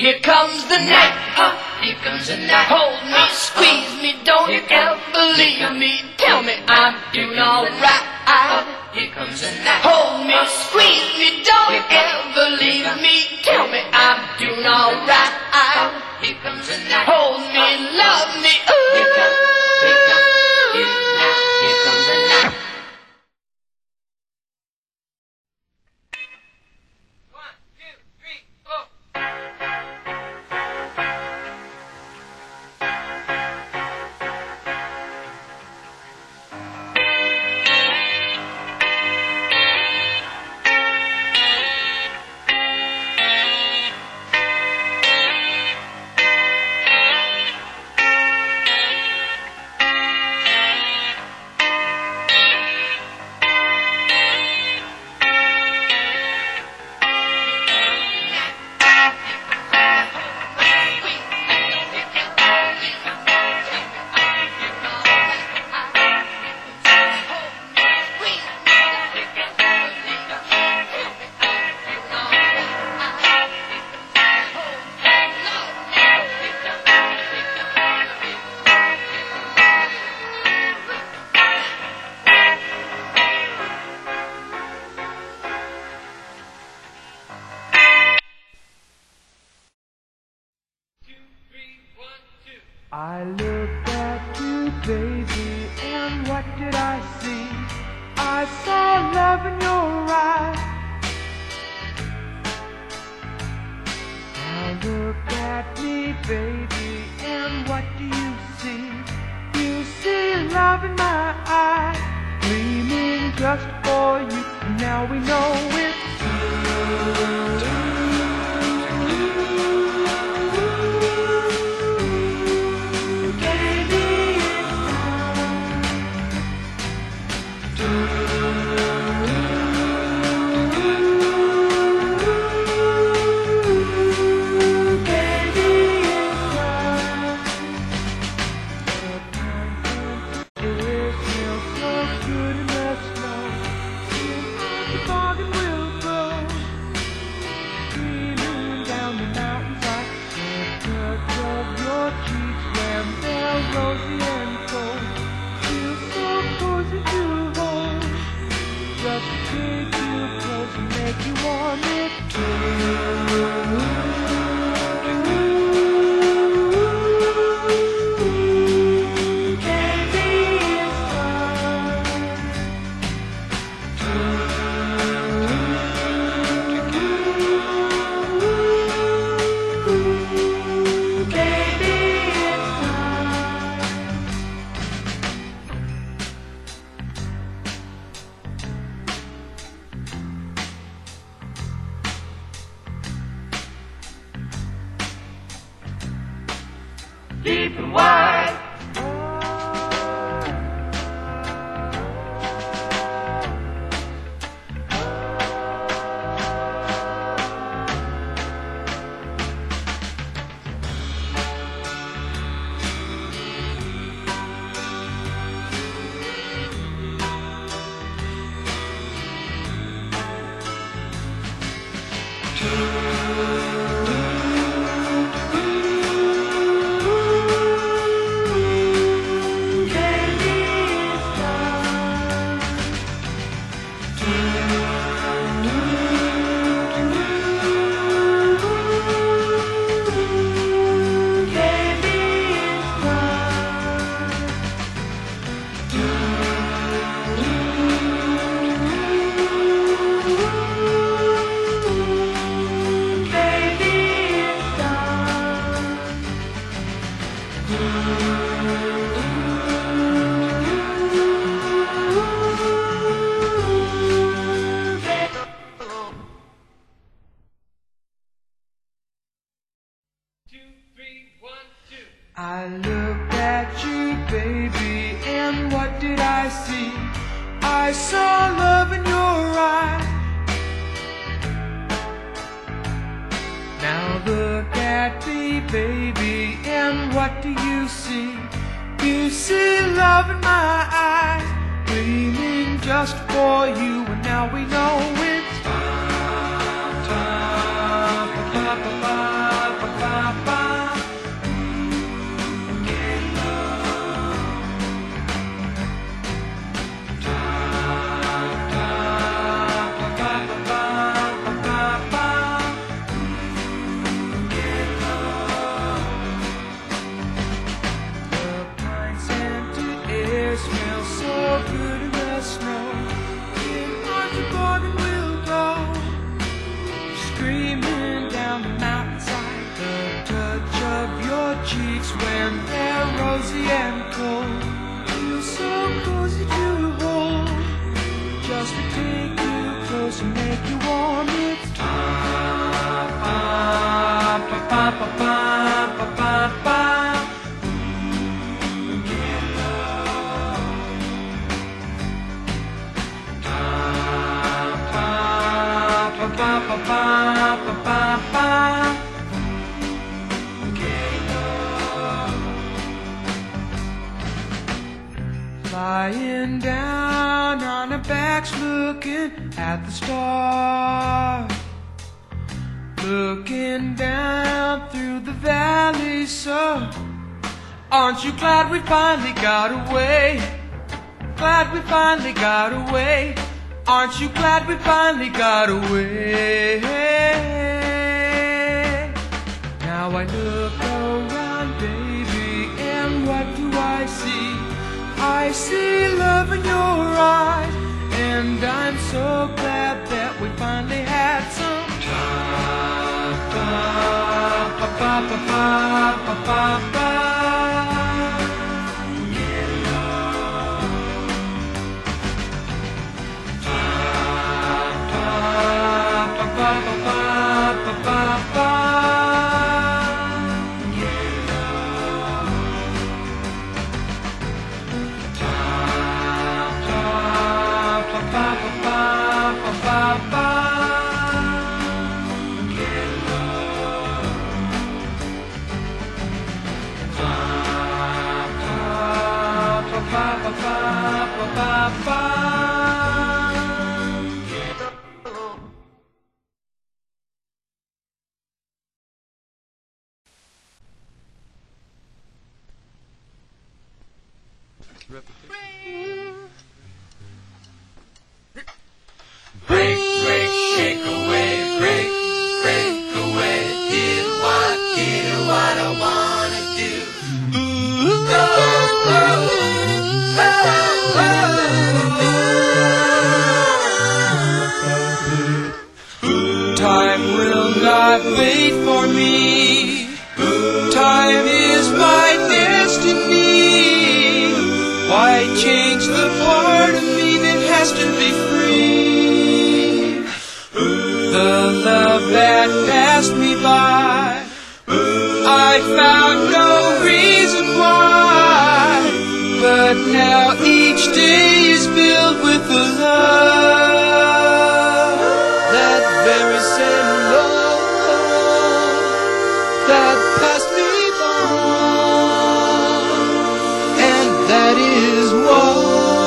Here comes the night, uh, here comes the night. Hold me, squeeze me, don't you ever leave me. Tell me I'm doing alright. Here comes the night. Hold me, squeeze me, don't you ever leave me. Tell me I'm doing alright. Here comes the night. Hold me, love me. Ooh. Here comes, here comes, here, now, here comes the night. I looked at you, baby, and what did I see? I saw love in your eyes. Now look at me, baby, and what do you see? You see love in my eyes, gleaming just for you. And now we know it's true. Deep and wide. I looked at you, baby, and what did I see? I saw love in your eyes. Now look at me, baby, and what do you see? You see love in my eyes, gleaming just for you, and now we know it's time, time, ba, ba, ba, ba, ba, ba. rosy and cold. Feel so cozy to hold. Just to take you close and make you warm. It's pa pa pa pa pa pa pa pa pa. Pa pa pa pa pa pa. Lying down on our backs, looking at the stars, looking down through the valley. So, aren't you glad we finally got away? Glad we finally got away. Aren't you glad we finally got away? Now I look around, baby, and what do I see? I see love in your eyes, and I'm so glad that we finally had some time. Pa pa pa pa pa pa pa. Break, break, shake away, break, break away. Did what, did what I wanna do. Ooh, oh, oh, oh, oh. Time will not wait for me. Time is my destiny. Why change the part of me that has to be free? The love that passed me by, I found no reason why. But now each day is filled with the love, that very same love that passed me by. And that is why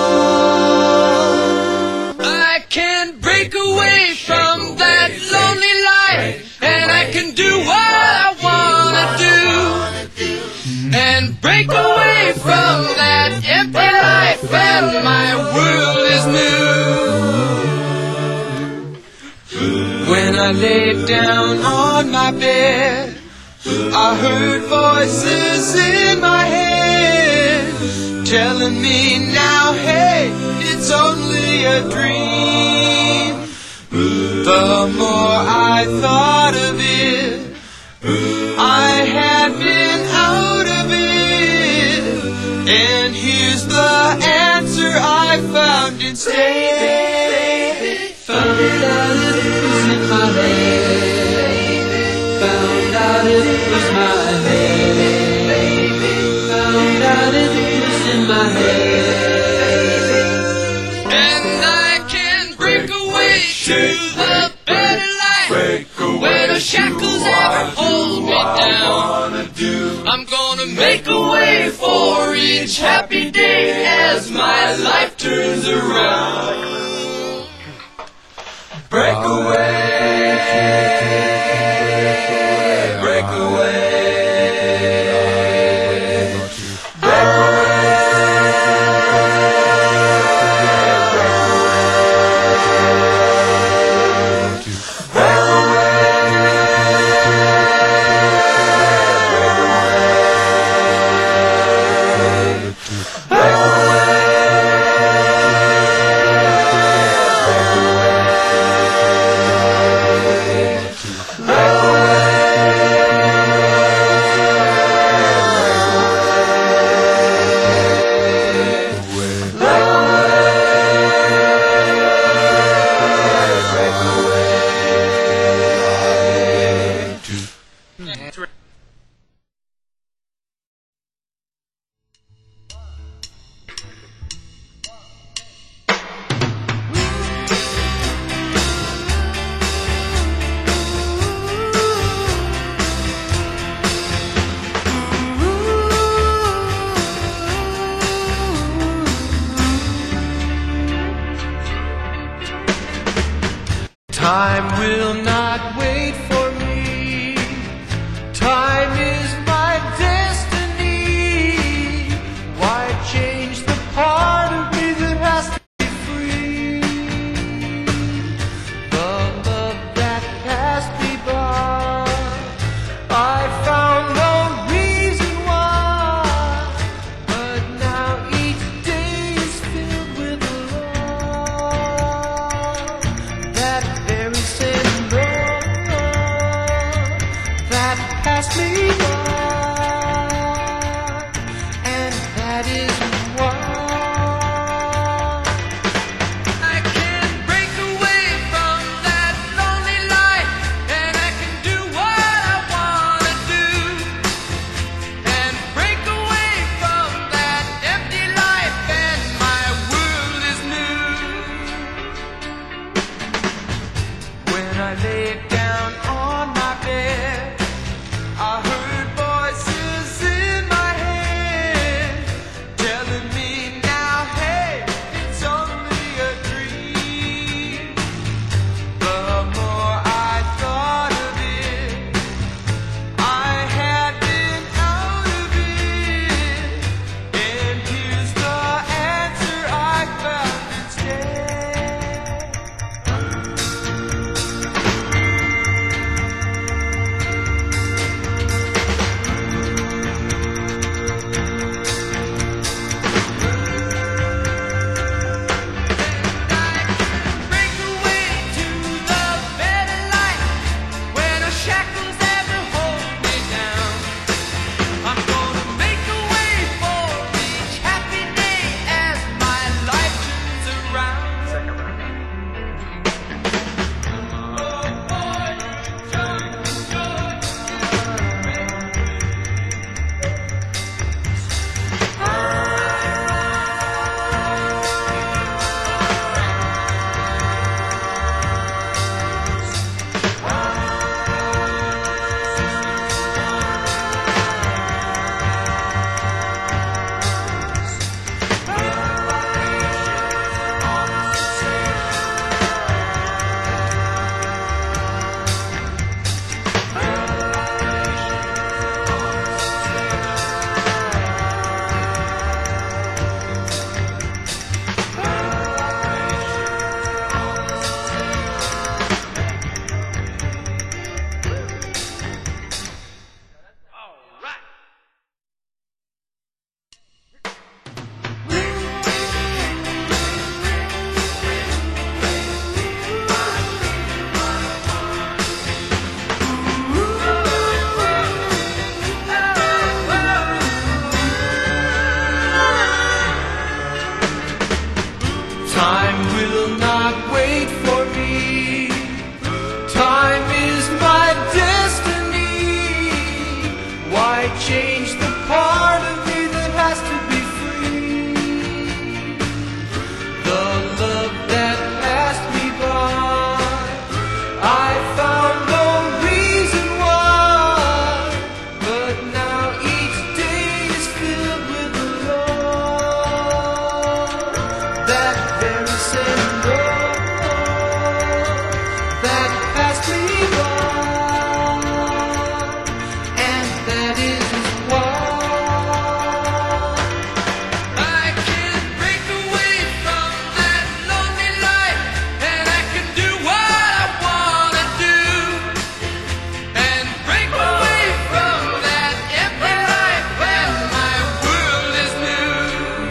I can break away from that lonely life, and I can do what I wanna do, and break away from that empty life, and my world is new. When I laid down on my bed, I heard voices in my head telling me now, hey, it's only a dream. The more I thought of it, I had been out of it. And here's the answer I found instead. Found out it was in my head. Found out it was my head. Found out it was in my head. And I can break away to the better life, where the shackles ever hold me down. I'm gonna make a way for each happy day as my life turns around. Break away, break away, break away. Time will not wait for me. Time is my destiny. Why change the part of me that has to be free? The love that passed me by, I found no reason why, but now each day is filled with love. That very same love that passed me by, and that is why I can break away from that lonely life, and I can do what I wanna do, and break away from that empty life, and my world is new. When I lay down on my bed, I heard voices in my head telling me now, hey, it's only a dream. The more I thought of it, I had been out of it, and here's the answer I found instead. Break away to the better life, where no shackles ever hold me down. I'm gonna make a way for each happy day as my life turns around. Time will not wait for me. Time is my destiny. Why change the part of me that has to be free? The love that passed me by, I found no reason why, but now each day is filled with love. That very same love that passed me by, and that is why I can break away from that lonely life, and I can do what I wanna do, and break away from that empty life, and my world is new.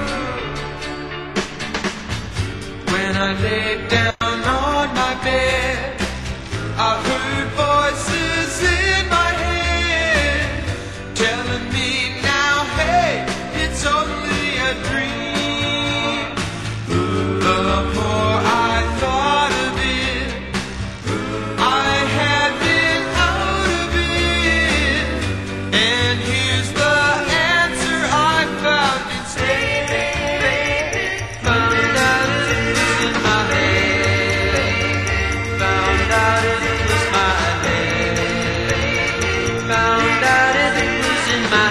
When I lay down on my bed, I heard voices in my head telling me now, hey, it's only a dream. The more I thought of it, I had been out of it, and here's the answer I found instead. Found out it was in my head. Found out it was my head. Found out it was in my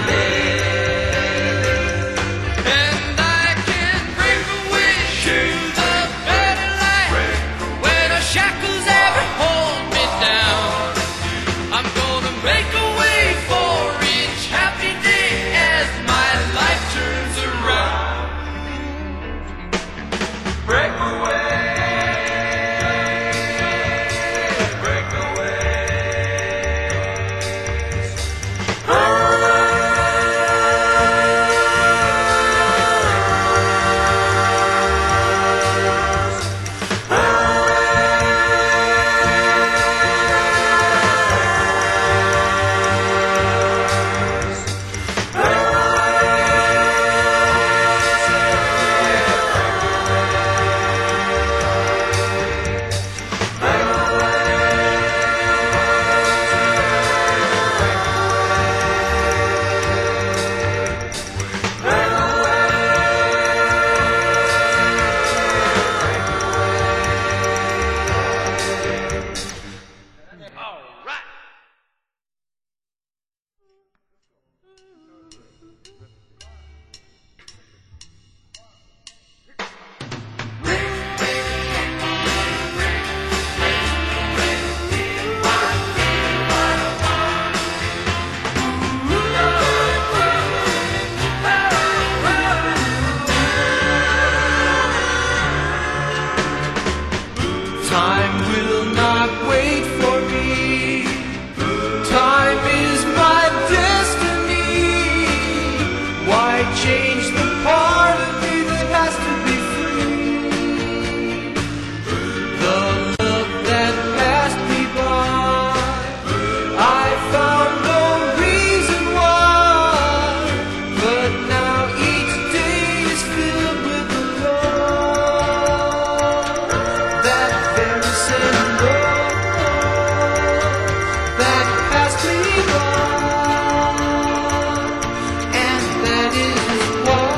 head. And I can break away to the better life, where no shackles ever hold break away, break away. Time will not wait for me. Time is my destiny. Why change the part of me that has to be free? The love that passed me by, I found no reason why. But now each day is filled with the love that very same love that passed me by, and that is why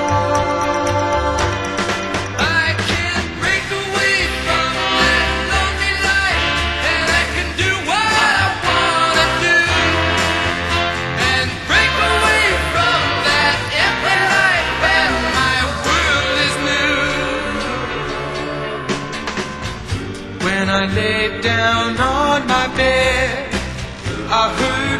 I can't break away from that lonely life, and I can do what I wanna do, and break away from that empty life, and my world is new. when I lay down on my bed, I heard